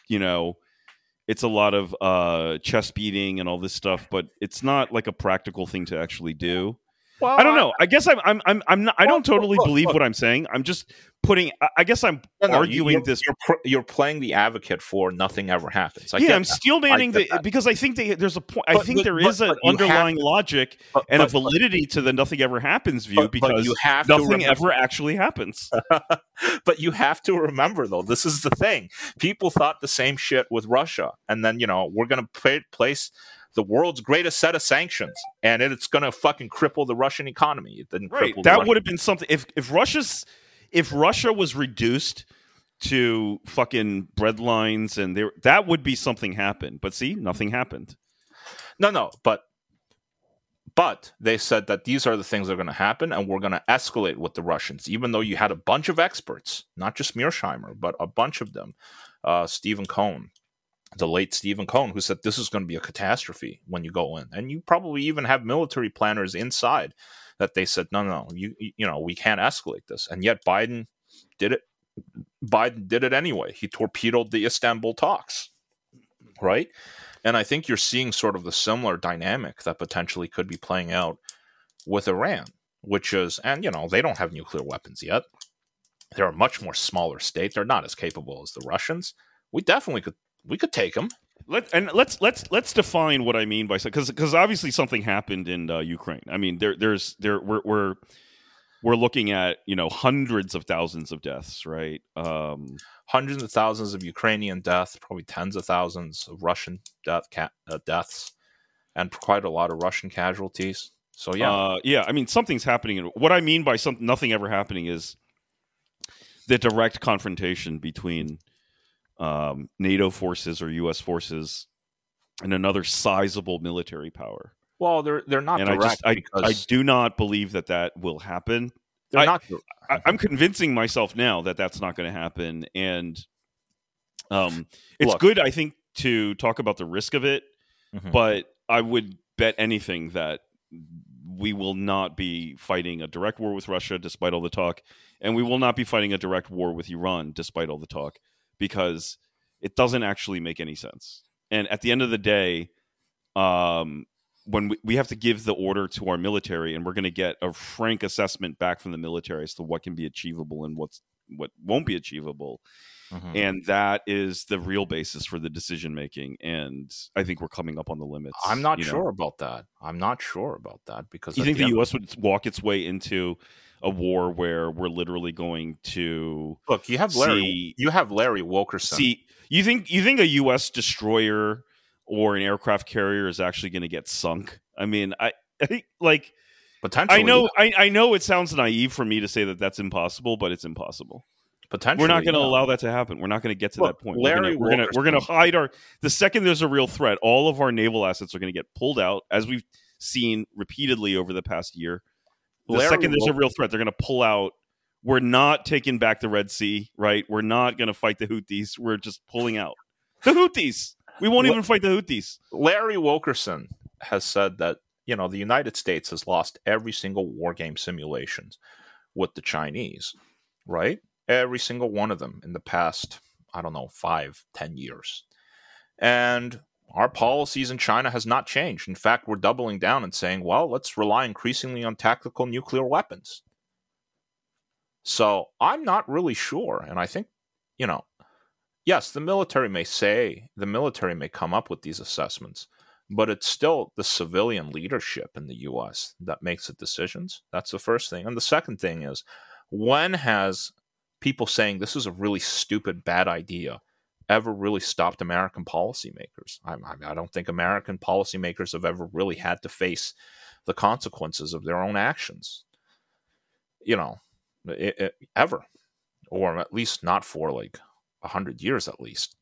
chest beating and all this stuff, but it's not like a practical thing to actually do. Well, I don't know. I guess I'm not. I don't totally believe what I'm saying. I'm just putting. I guess I'm arguing this. You're playing the advocate for nothing ever happens. I'm steel manning because I think there's a point. I think there is an underlying logic and a validity to the nothing ever happens view because nothing ever actually happens. But you have to remember, though, this is the thing. People thought the same shit with Russia, and then we're going to place the world's greatest set of sanctions, and it's going to fucking cripple the Russian economy. It didn't cripple that would have been something if Russia was reduced to fucking bread lines, and that would be something happened. But see, nothing happened. No, but they said that these are the things that are going to happen, and we're going to escalate with the Russians, even though you had a bunch of experts, not just Mearsheimer, but a bunch of them, Stephen Cohn. The late Stephen Cohn, who said this is going to be a catastrophe when you go in. And you probably even have military planners inside that they said, no, we can't escalate this. And yet Biden did it. Biden did it anyway. He torpedoed the Istanbul talks, right? And I think you're seeing sort of the similar dynamic that potentially could be playing out with Iran, which is, and, they don't have nuclear weapons yet. They're a much more smaller state. They're not as capable as the Russians. We could take them. Let's define what I mean by because obviously something happened in Ukraine. I mean we're we're looking at, hundreds of thousands of deaths, right? Hundreds of thousands of Ukrainian deaths, probably tens of thousands of Russian deaths, and quite a lot of Russian casualties. So I mean, something's happening. And what I mean by nothing ever happening is the direct confrontation between NATO forces or U.S. forces and another sizable military power. Well, they're not and direct. I do not believe that will happen. I'm convincing myself now that that's not going to happen, and it's good, I think, to talk about the risk of it. Mm-hmm. But I would bet anything that we will not be fighting a direct war with Russia, despite all the talk, and we will not be fighting a direct war with Iran, despite all the talk, because it doesn't actually make any sense. And at the end of the day, when we have to give the order to our military, and we're going to get a frank assessment back from the military as to what can be achievable and what won't be achievable. Mm-hmm. And that is the real basis for the decision making. And I think we're coming up on the limits. I'm not sure about that. Because you think the U.S. would walk its way into a war where we're literally going to look? You have Larry Wilkerson. You think a U.S. destroyer or an aircraft carrier is actually going to get sunk? I mean, I think like potentially. I know it sounds naive for me to say that that's impossible, but it's impossible. Potentially, we're not going to allow that to happen. We're not going to get to that point. We're going to hide the second there's a real threat, all of our naval assets are going to get pulled out, as we've seen repeatedly over the past year. The second there's a real threat, they're going to pull out. We're not taking back the Red Sea, right? We're not going to fight the Houthis. We're just pulling out the Houthis. We won't even fight the Houthis. Larry Wilkerson has said that the United States has lost every single war game simulations with the Chinese, right? Every single one of them in the past, 5-10 years. And our policies in China has not changed. In fact, we're doubling down and saying, well, let's rely increasingly on tactical nuclear weapons. So I'm not really sure. And I think, yes, the military may come up with these assessments, but it's still the civilian leadership in the U.S. that makes the decisions. That's the first thing. And the second thing is, when has people saying this is a really stupid, bad idea ever really stopped American policymakers? I don't think American policymakers have ever really had to face the consequences of their own actions, ever, or at least not for like 100 years at least,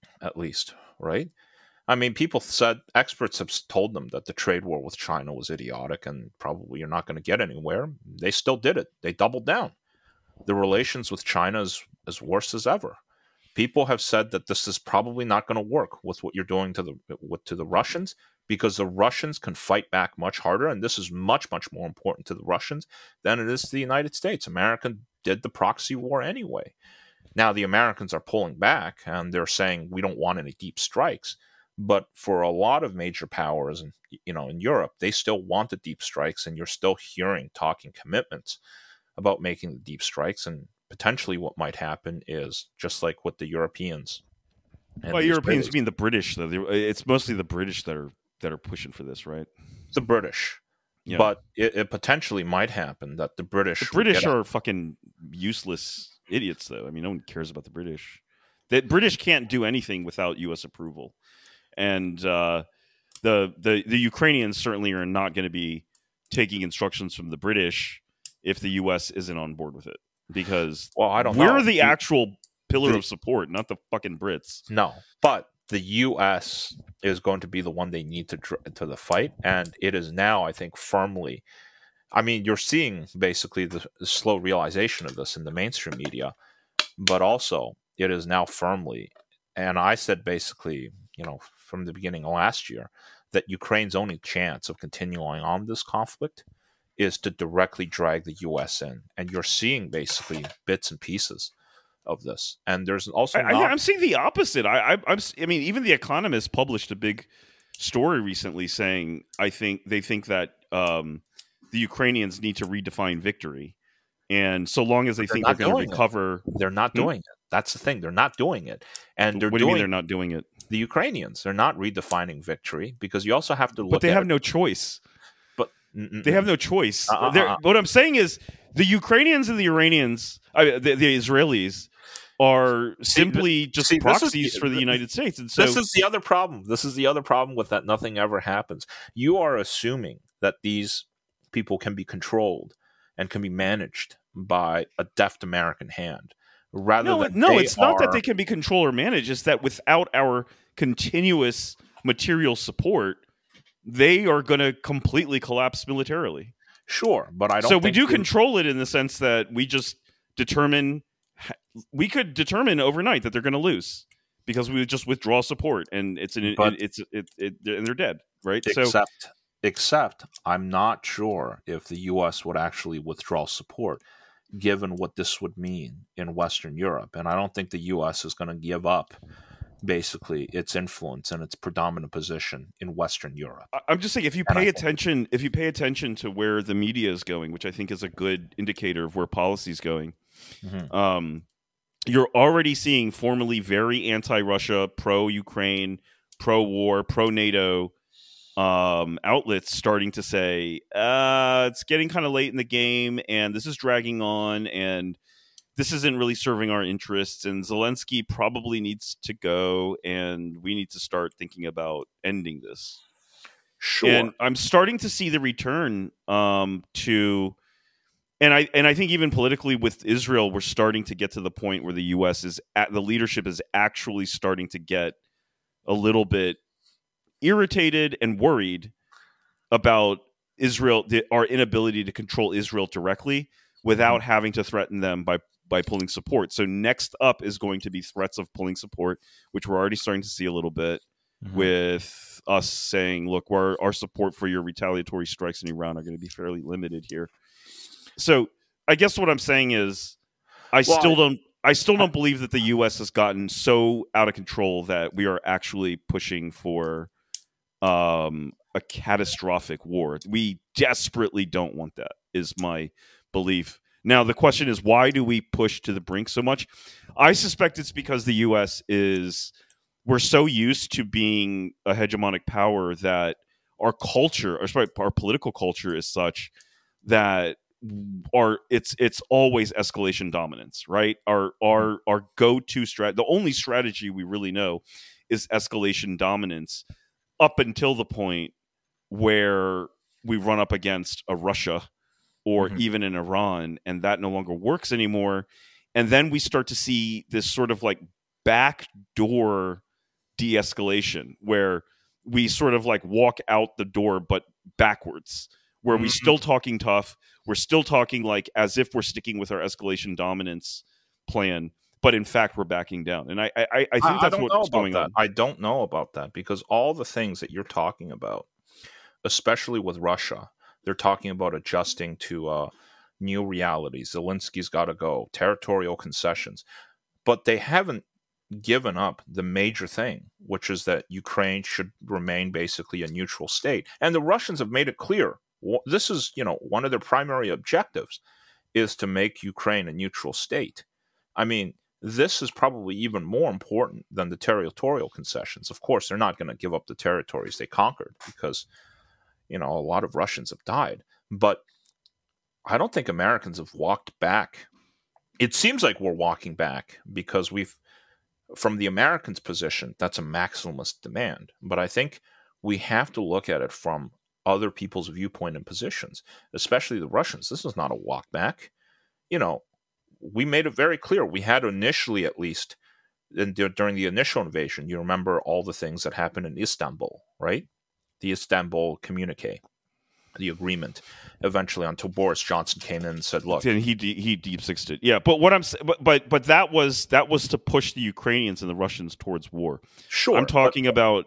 right? I mean, experts have told them that the trade war with China was idiotic and probably you're not going to get anywhere. They still did it. They doubled down. The relations with China is as worse as ever. People have said that this is probably not going to work with what you're doing to the Russians, because the Russians can fight back much harder, and this is much, much more important to the Russians than it is to the United States. America did the proxy war anyway. Now the Americans are pulling back, and they're saying we don't want any deep strikes. But for a lot of major powers, and in Europe, they still want the deep strikes, and you're still hearing talking commitments about making the deep strikes. And potentially what might happen is just like with the Europeans. By Europeans, you mean the British, though. It's mostly the British that are pushing for this, right? The British. Yeah. But it potentially might happen that the British are fucking useless idiots, though. I mean, no one cares about the British. The British can't do anything without U.S. approval. And the Ukrainians certainly are not going to be taking instructions from the British if the U.S. isn't on board with it. Because we're the actual pillar of support, not the fucking Brits. No, but the U.S. is going to be the one they need to the fight, and it is now, I think, firmly. I mean, you're seeing basically the slow realization of this in the mainstream media, but also it is now firmly. And I said basically, from the beginning of last year, that Ukraine's only chance of continuing on this conflict is to directly drag the U.S. in. And you're seeing basically bits and pieces of this. And there's also I'm seeing the opposite. I mean, even The Economist published a big story recently saying they think that the Ukrainians need to redefine victory. And so long as they think they're going to recover... They're not doing it. That's the thing. They're not doing it. And what do you mean they're not doing it? The Ukrainians, they're not redefining victory, because you also have to look at... But they have no choice. They have no choice. What I'm saying is the Ukrainians and the Iranians, the Israelis, are simply just proxies for the United States. And so this is the other problem. This is the other problem with that nothing ever happens. You are assuming that these people can be controlled and can be managed by a deft American hand. It's not that they can be controlled or managed. It's that without our continuous material support, they are going to completely collapse militarily. Sure, but I don't. So we do control it in the sense that we just determine. We could determine overnight that they're going to lose because we would just withdraw support, and and they're dead, right? Except I'm not sure if the U.S. would actually withdraw support, given what this would mean in Western Europe, and I don't think the U.S. is going to give up basically its influence and its predominant position in Western Europe. I'm just saying, if you pay attention to where the media is going, which I think is a good indicator of where policy is going, you're already seeing formerly very anti-Russia, pro-Ukraine, pro-war, pro-NATO outlets starting to say, it's getting kind of late in the game, and this is dragging on, and this isn't really serving our interests, and Zelensky probably needs to go, and we need to start thinking about ending this. Sure. And I'm starting to see the return to... And I think even politically with Israel, we're starting to get to the point where the U.S. the leadership is actually starting to get a little bit irritated and worried about Israel, our inability to control Israel directly without having to threaten them by pulling support. So next up is going to be threats of pulling support, which we're already starting to see a little bit with us saying, look, our support for your retaliatory strikes in Iran are going to be fairly limited here. So I guess what I'm saying is I still don't believe that the U.S. has gotten so out of control that we are actually pushing for a catastrophic war. We desperately don't want that, is my belief. Now, the question is, why do we push to the brink so much? I suspect it's because the U.S. we're so used to being a hegemonic power that our culture, or sorry, our political culture is such that it's always escalation dominance, right? Our go-to strategy, the only strategy we really know is escalation dominance up until the point where we run up against a Russia or even an Iran, and that no longer works anymore. And then we start to see this sort of like backdoor de-escalation where we sort of like walk out the door but backwards, where we're still talking tough, we're still talking like as if we're sticking with our escalation dominance plan, but in fact we're backing down. And I think that's what's going on. I don't know about that, because all the things that you're talking about, especially with Russia, they're talking about adjusting to new realities. Zelensky's got to go, territorial concessions, but they haven't given up the major thing, which is that Ukraine should remain basically a neutral state. And the Russians have made it clear. This is, one of their primary objectives is to make Ukraine a neutral state. I mean, this is probably even more important than the territorial concessions. Of course, they're not going to give up the territories they conquered because, a lot of Russians have died. But I don't think Americans have walked back. It seems like we're walking back because from the Americans' position, that's a maximalist demand. But I think we have to look at it from other people's viewpoint and positions, especially the Russians. This is not a walk back. We made it very clear. We had initially, at least, during the initial invasion, you remember all the things that happened in Istanbul, right? The Istanbul communique, the agreement, eventually until Boris Johnson came in and said, "Look," and he deep-sixed it. Yeah, but what I'm but that was to push the Ukrainians and the Russians towards war. Sure, I'm talking about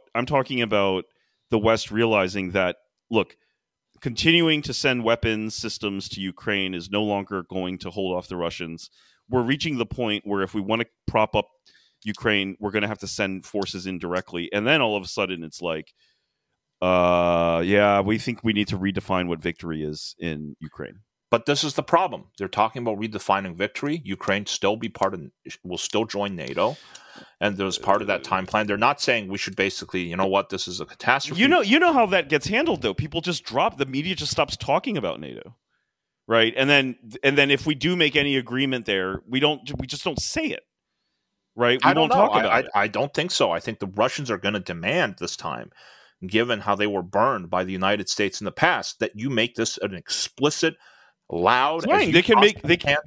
the West realizing that, look, continuing to send weapons systems to Ukraine is no longer going to hold off the Russians. We're reaching the point where if we want to prop up Ukraine, we're going to have to send forces in directly. And then all of a sudden it's like, we think we need to redefine what victory is in Ukraine. But this is the problem. They're talking about redefining victory. Ukraine will still join NATO. And there's part of that time plan. They're not saying we should basically, you know what, this is a catastrophe. You know how that gets handled, though. People just drop. The media just stops talking about NATO, right? And then if we do make any agreement there, we just don't say it, right? I don't talk about it. I don't think so. I think the Russians are going to demand this time, given how they were burned by the United States in the past, that you make this an explicit, loud. Right. They can make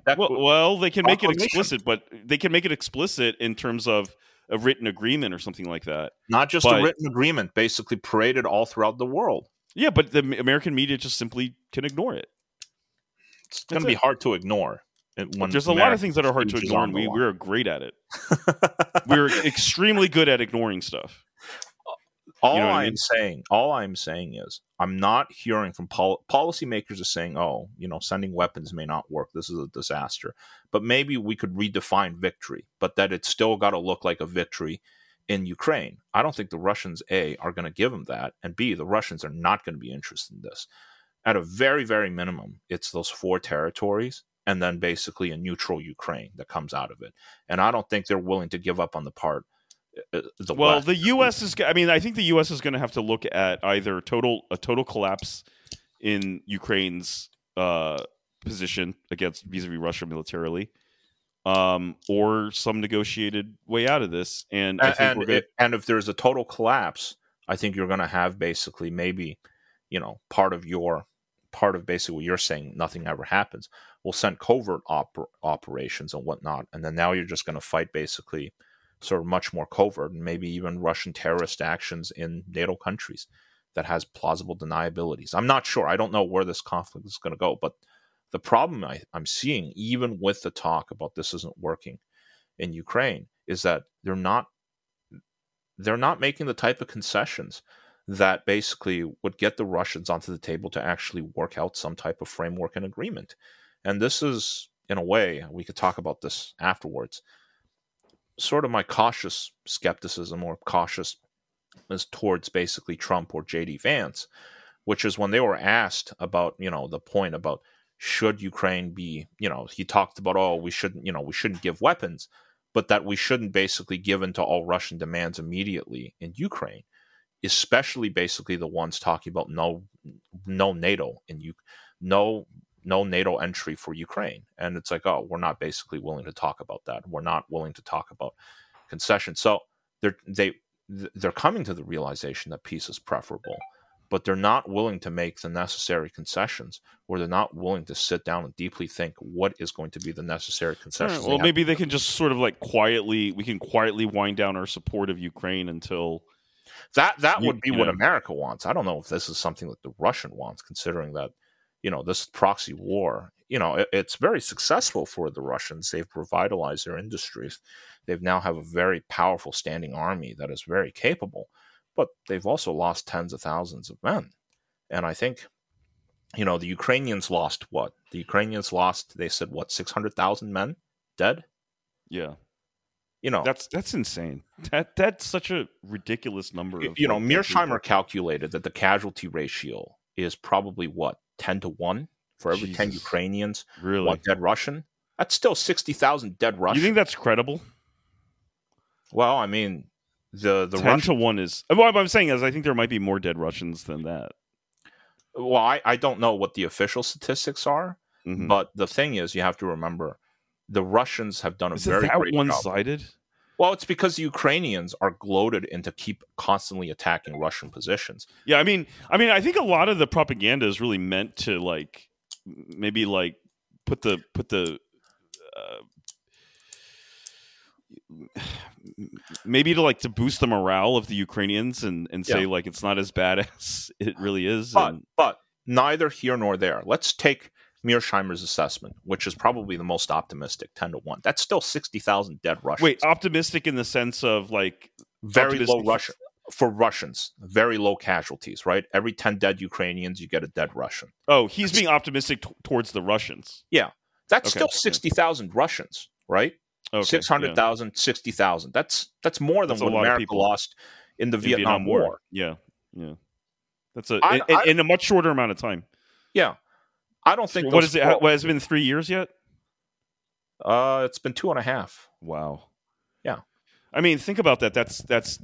it explicit, but they can make it explicit in terms of a written agreement or something like that. Not just a written agreement, basically paraded all throughout the world. Yeah, but the American media just simply can ignore it. It's going to be hard to ignore. There's a lot of things that are hard to ignore, and we're great at it. We're extremely good at ignoring stuff. All I'm saying is I'm not hearing from policymakers are saying, oh, sending weapons may not work. This is a disaster. But maybe we could redefine victory, but that it's still got to look like a victory in Ukraine. I don't think the Russians, A, are going to give them that, and B, the Russians are not going to be interested in this. At a very, very minimum, it's those 4 territories and then basically a neutral Ukraine that comes out of it. And I don't think they're willing to give up on the part. The U.S. is. I mean, I think the U.S. is going to have to look at either a total collapse in Ukraine's position against vis-a-vis Russia militarily, or some negotiated way out of this. And if there's a total collapse, I think you're going to have basically maybe, part of basically what you're saying, nothing ever happens. We'll send covert operations and whatnot, and then now you're just going to fight basically sort of much more covert, and maybe even Russian terrorist actions in NATO countries that has plausible deniabilities. I'm not sure. I don't know where this conflict is going to go. But the problem I'm seeing, even with the talk about this isn't working in Ukraine, is that they're not making the type of concessions that basically would get the Russians onto the table to actually work out some type of framework and agreement. And this is, in a way, we could talk about this afterwards, sort of my cautious skepticism or cautious is towards basically Trump or J.D. Vance, which is when they were asked about, the point about should Ukraine be, he talked about, we shouldn't give weapons, but that we shouldn't basically give in to all Russian demands immediately in Ukraine, especially basically the ones talking about no NATO no NATO entry for Ukraine. And it's like, we're not basically willing to talk about that. We're not willing to talk about concessions. So they're coming to the realization that peace is preferable, but they're not willing to make the necessary concessions, or they're not willing to sit down and deeply think what is going to be the necessary concessions. Right, well, maybe they can just sort of like quietly wind down our support of Ukraine until that would be what America wants. I don't know if this is something that the Russian wants, considering that, this proxy war, it's very successful for the Russians. They've revitalized their industries. They've now have a very powerful standing army that is very capable, but they've also lost tens of thousands of men. And I think, the Ukrainians lost what? The Ukrainians lost, they said, 600,000 men dead? Yeah. That's insane. That's such a ridiculous number. Mearsheimer calculated that the casualty ratio is probably 10 to 1 for every 10 Ukrainians, really? 1 dead Russian. That's still 60,000 dead Russians. You think that's credible? Well, I mean, the 10 to 1 is. What I'm saying is, I think there might be more dead Russians than that. Well, I don't know what the official statistics are, but the thing is, you have to remember, the Russians have done a very great job. One-sided? Well, it's because the Ukrainians are gloated into keep constantly attacking Russian positions. Yeah, I mean, I think a lot of the propaganda is really meant to maybe put the maybe to boost the morale of the Ukrainians and say it's not as bad as it really is. But neither here nor there. Let's take Mearsheimer's assessment, which is probably the most optimistic, 10 to 1. That's still 60,000 dead Russians. Wait, optimistic in the sense of very low Russian for Russians, very low casualties, right? Every 10 dead Ukrainians, you get a dead Russian. Oh, he's being optimistic towards the Russians. Yeah. That's still 60,000 Russians, right? Okay, 600,000, 60,000. That's more than what America lost in the Vietnam War. Yeah. That's in a much shorter amount of time. Yeah. I don't think. What is it? What has it been 3 years yet? It's been 2.5. Wow. Yeah. I mean, think about that. That's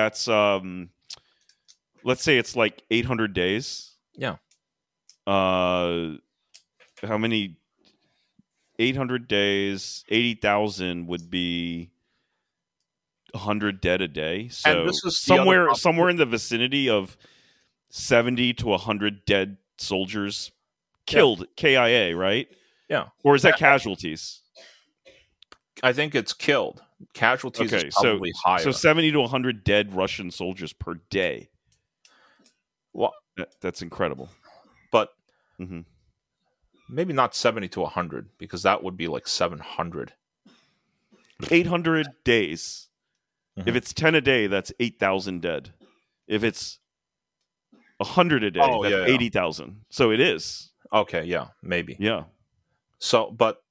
let's say it's like 800 days. Yeah. How many? 800 days, 80,000 would be 100 dead a day. So and this is somewhere in the vicinity of 70 to 100 dead soldiers killed, KIA, right? Yeah. Or is that casualties? I think it's killed. Casualties is probably higher. So 70 to 100 dead Russian soldiers per day. Well, that's incredible. But maybe not 70 to 100, because that would be like 700. 800 days. If it's 10 a day, that's 8,000 dead. If it's 100 a day, that's 80,000. So it is. Okay, yeah, maybe. Yeah. So, but,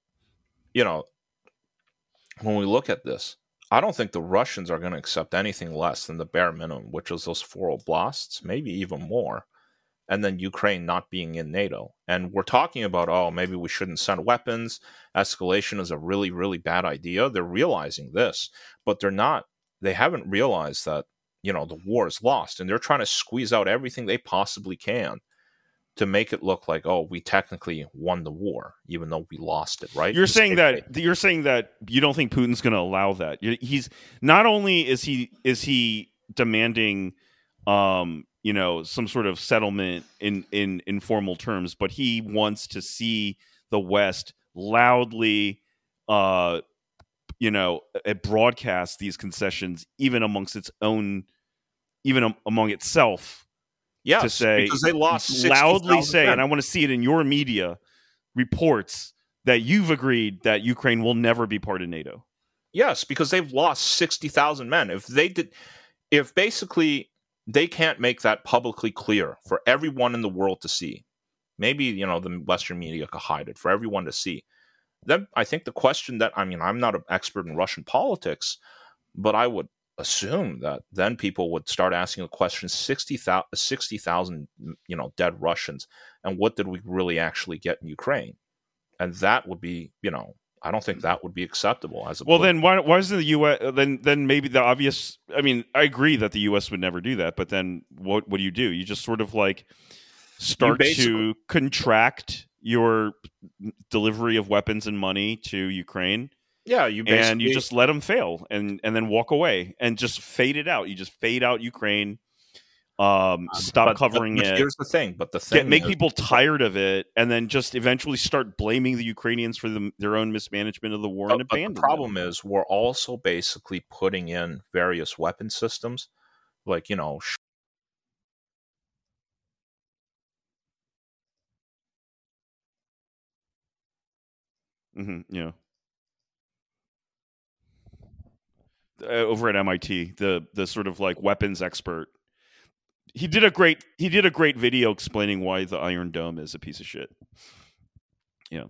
when we look at this, I don't think the Russians are going to accept anything less than the bare minimum, which is those 4 oblasts, maybe even more, and then Ukraine not being in NATO. And we're talking about, maybe we shouldn't send weapons. Escalation is a really, really bad idea. They're realizing this, but they haven't realized that, the war is lost, and they're trying to squeeze out everything they possibly can to make it look like, we technically won the war, even though we lost it, right? You're saying that you don't think Putin's going to allow that. He's not only is he demanding, some sort of settlement in informal terms, but he wants to see the West loudly, broadcast these concessions, even among itself. Yes, to say, because they lost loudly say, men. and I want to see it in your media reports that you've agreed that Ukraine will never be part of NATO. Yes, because they've lost 60,000 men. If basically they can't make that publicly clear for everyone in the world to see, maybe, the Western media could hide it for everyone to see. Then I think the question that, I'm not an expert in Russian politics, but I would assume that then people would start asking the question, 60,000, dead Russians, and what did we really actually get in Ukraine? And that would be, I don't think that would be acceptable as a then why isn't the U.S. then maybe the obvious? I mean, I agree that the U.S. would never do that, but then what do? You just sort of like start to contract your delivery of weapons and money to Ukraine. Yeah, you just let them fail and then walk away and just fade it out. You just fade out Ukraine. Stop covering it. Here's the thing, make people tired of it, and then just eventually start blaming the Ukrainians for their own mismanagement of the war and abandon. The problem is we're also basically putting in various weapon systems, like yeah. Over at MIT, the sort of like weapons expert. He did a great video explaining why the Iron Dome is a piece of shit. Yeah.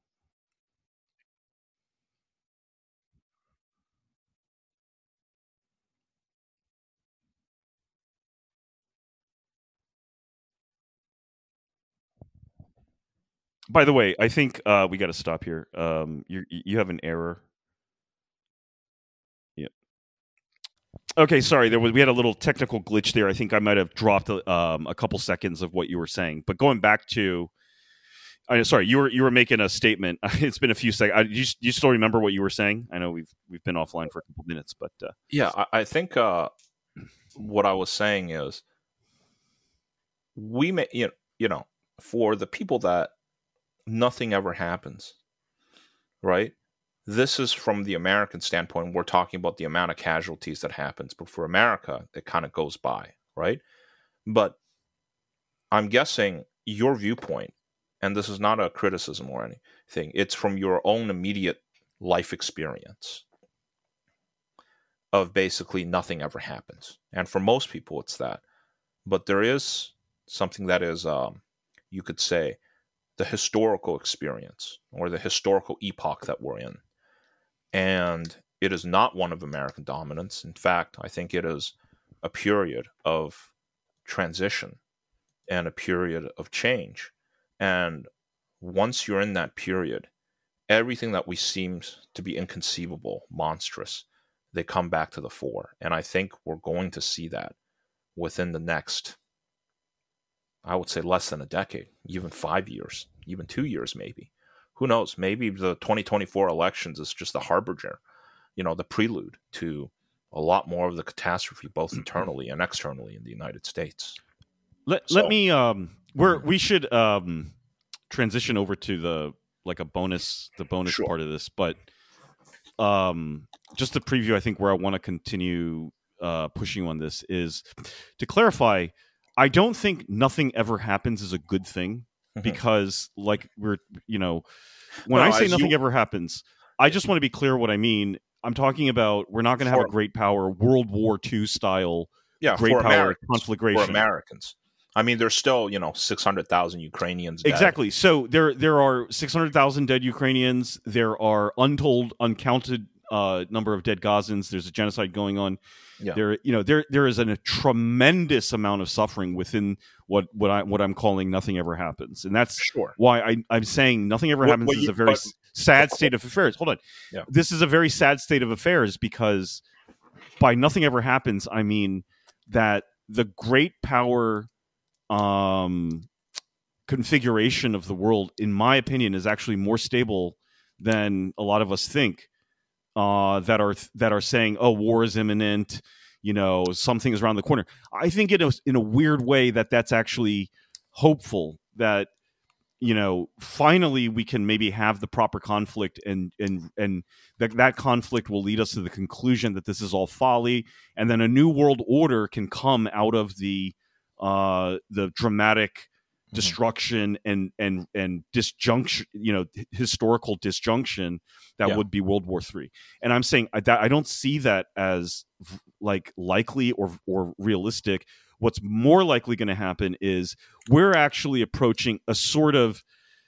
By the way, I think we got to stop here. You have an error. Yeah. Okay, sorry. We had a little technical glitch there. I think I might have dropped a couple seconds of what you were saying. But going back to, sorry, you were making a statement. It's been a few seconds. Do you still remember what you were saying? I know we've been offline for a couple minutes, but yeah, I think what I was saying is we may for the people that nothing ever happens, right? This is from the American standpoint. We're talking about the amount of casualties that happens, but for America, it kind of goes by, right? But I'm guessing your viewpoint, and this is not a criticism or anything, it's from your own immediate life experience of basically nothing ever happens. And for most people, it's that. But there is something that is, you could say, the historical experience or the historical epoch that we're in. And it is not one of American dominance. In fact, I think it is a period of transition and a period of change. And once you're in that period, everything that we seems to be inconceivable, monstrous, they come back to the fore. And I think we're going to see that within the next, I would say, less than a decade, even 5 years, even 2 years, maybe. Who knows? Maybe the 2024 elections is just the harbinger, the prelude to a lot more of the catastrophe, both internally and externally in the United States. Let me we should transition over to the bonus sure. part of this, but just to preview, I think where I want to continue pushing on this is to clarify. I don't think nothing ever happens is a good thing, because when I say nothing ever happens, I just want to be clear what I mean. I'm talking about we're not going to have a great power World War II style great power conflagration for Americans. I mean, there's still 600,000 Ukrainians dead. Exactly. So there are 600,000 dead Ukrainians. There are uncounted number of dead Gazans. There's a genocide going on. Yeah. There is a tremendous amount of suffering within what I'm calling nothing ever happens, and that's why I'm saying nothing ever happens is a very sad state of affairs. Hold on, this is a very sad state of affairs, because by nothing ever happens, I mean that the great power configuration of the world, in my opinion, is actually more stable than a lot of us think. That are saying, "Oh, war is imminent," something is around the corner. I think in a weird way that's actually hopeful that finally we can maybe have the proper conflict, and that conflict will lead us to the conclusion that this is all folly, and then a new world order can come out of the dramatic destruction and disjunction, historical disjunction that would be World War III. And I'm saying that I don't see that as likely or realistic. What's more likely going to happen is we're actually approaching a sort of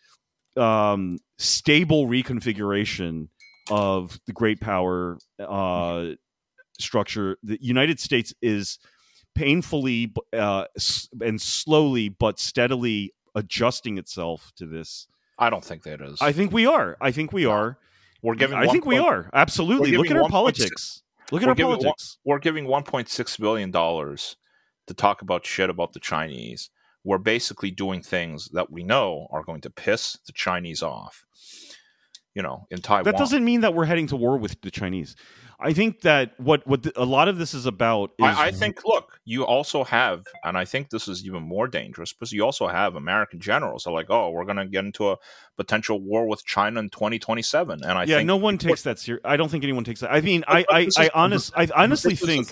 stable reconfiguration of the great power structure. The United States is painfully and slowly but steadily adjusting itself to this. I don't think that is. I think we are. I think we are. We are. Absolutely. Look at our politics. Look at our politics. We're giving $1.6 billion to talk about shit about the Chinese. We're basically doing things that we know are going to piss the Chinese off. In Taiwan. That doesn't mean that we're heading to war with the Chinese. I think that what a lot of this is about is... I think, look, you also have, and I think this is even more dangerous, because you also have American generals who are like, oh, we're going to get into a potential war with China in 2027. And I think no one takes that serious. I don't think anyone takes that. I mean, I honestly think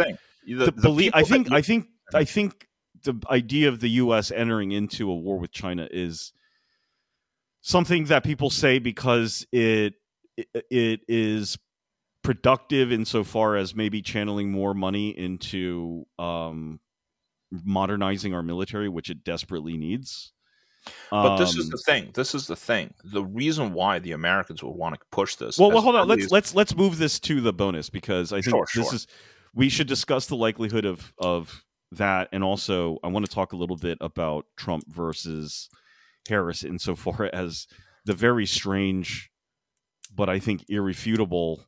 I think the idea of the U.S. entering into a war with China is something that people say because it is productive insofar as maybe channeling more money into modernizing our military, which it desperately needs. But this is the thing. The reason why the Americans would want to push this. Well, hold on. Let's move this to the bonus, because I think we should discuss the likelihood of that, and also I want to talk a little bit about Trump versus Harris insofar as the very strange, but I think irrefutable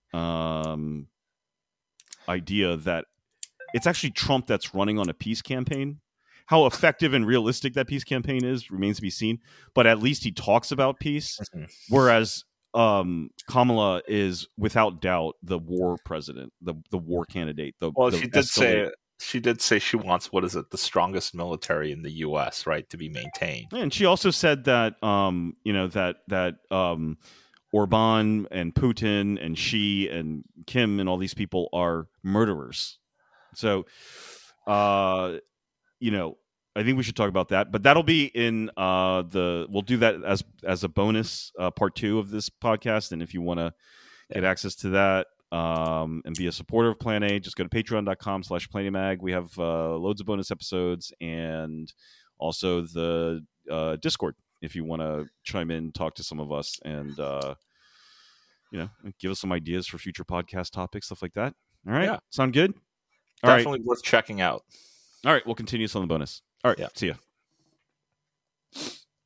idea that it's actually Trump that's running on a peace campaign. How effective and realistic that peace campaign is remains to be seen, but at least he talks about peace. Whereas Kamala is without doubt the war president, the war candidate. She did say she wants, the strongest military in the U.S., right, to be maintained. And she also said that Orban and Putin and Xi and Kim and all these people are murderers. So, I think we should talk about that. But that'll be in we'll do that as a bonus part 2 of this podcast. And if you want to get access to that and be a supporter of Plan A, just go to patreon.com/PlanAMag. We have loads of bonus episodes and also the Discord if you want to chime in, talk to some of us, and give us some ideas for future podcast topics, stuff like that. All right, sound good? Definitely worth checking out. All right, we'll continue this on the bonus. All right, see ya.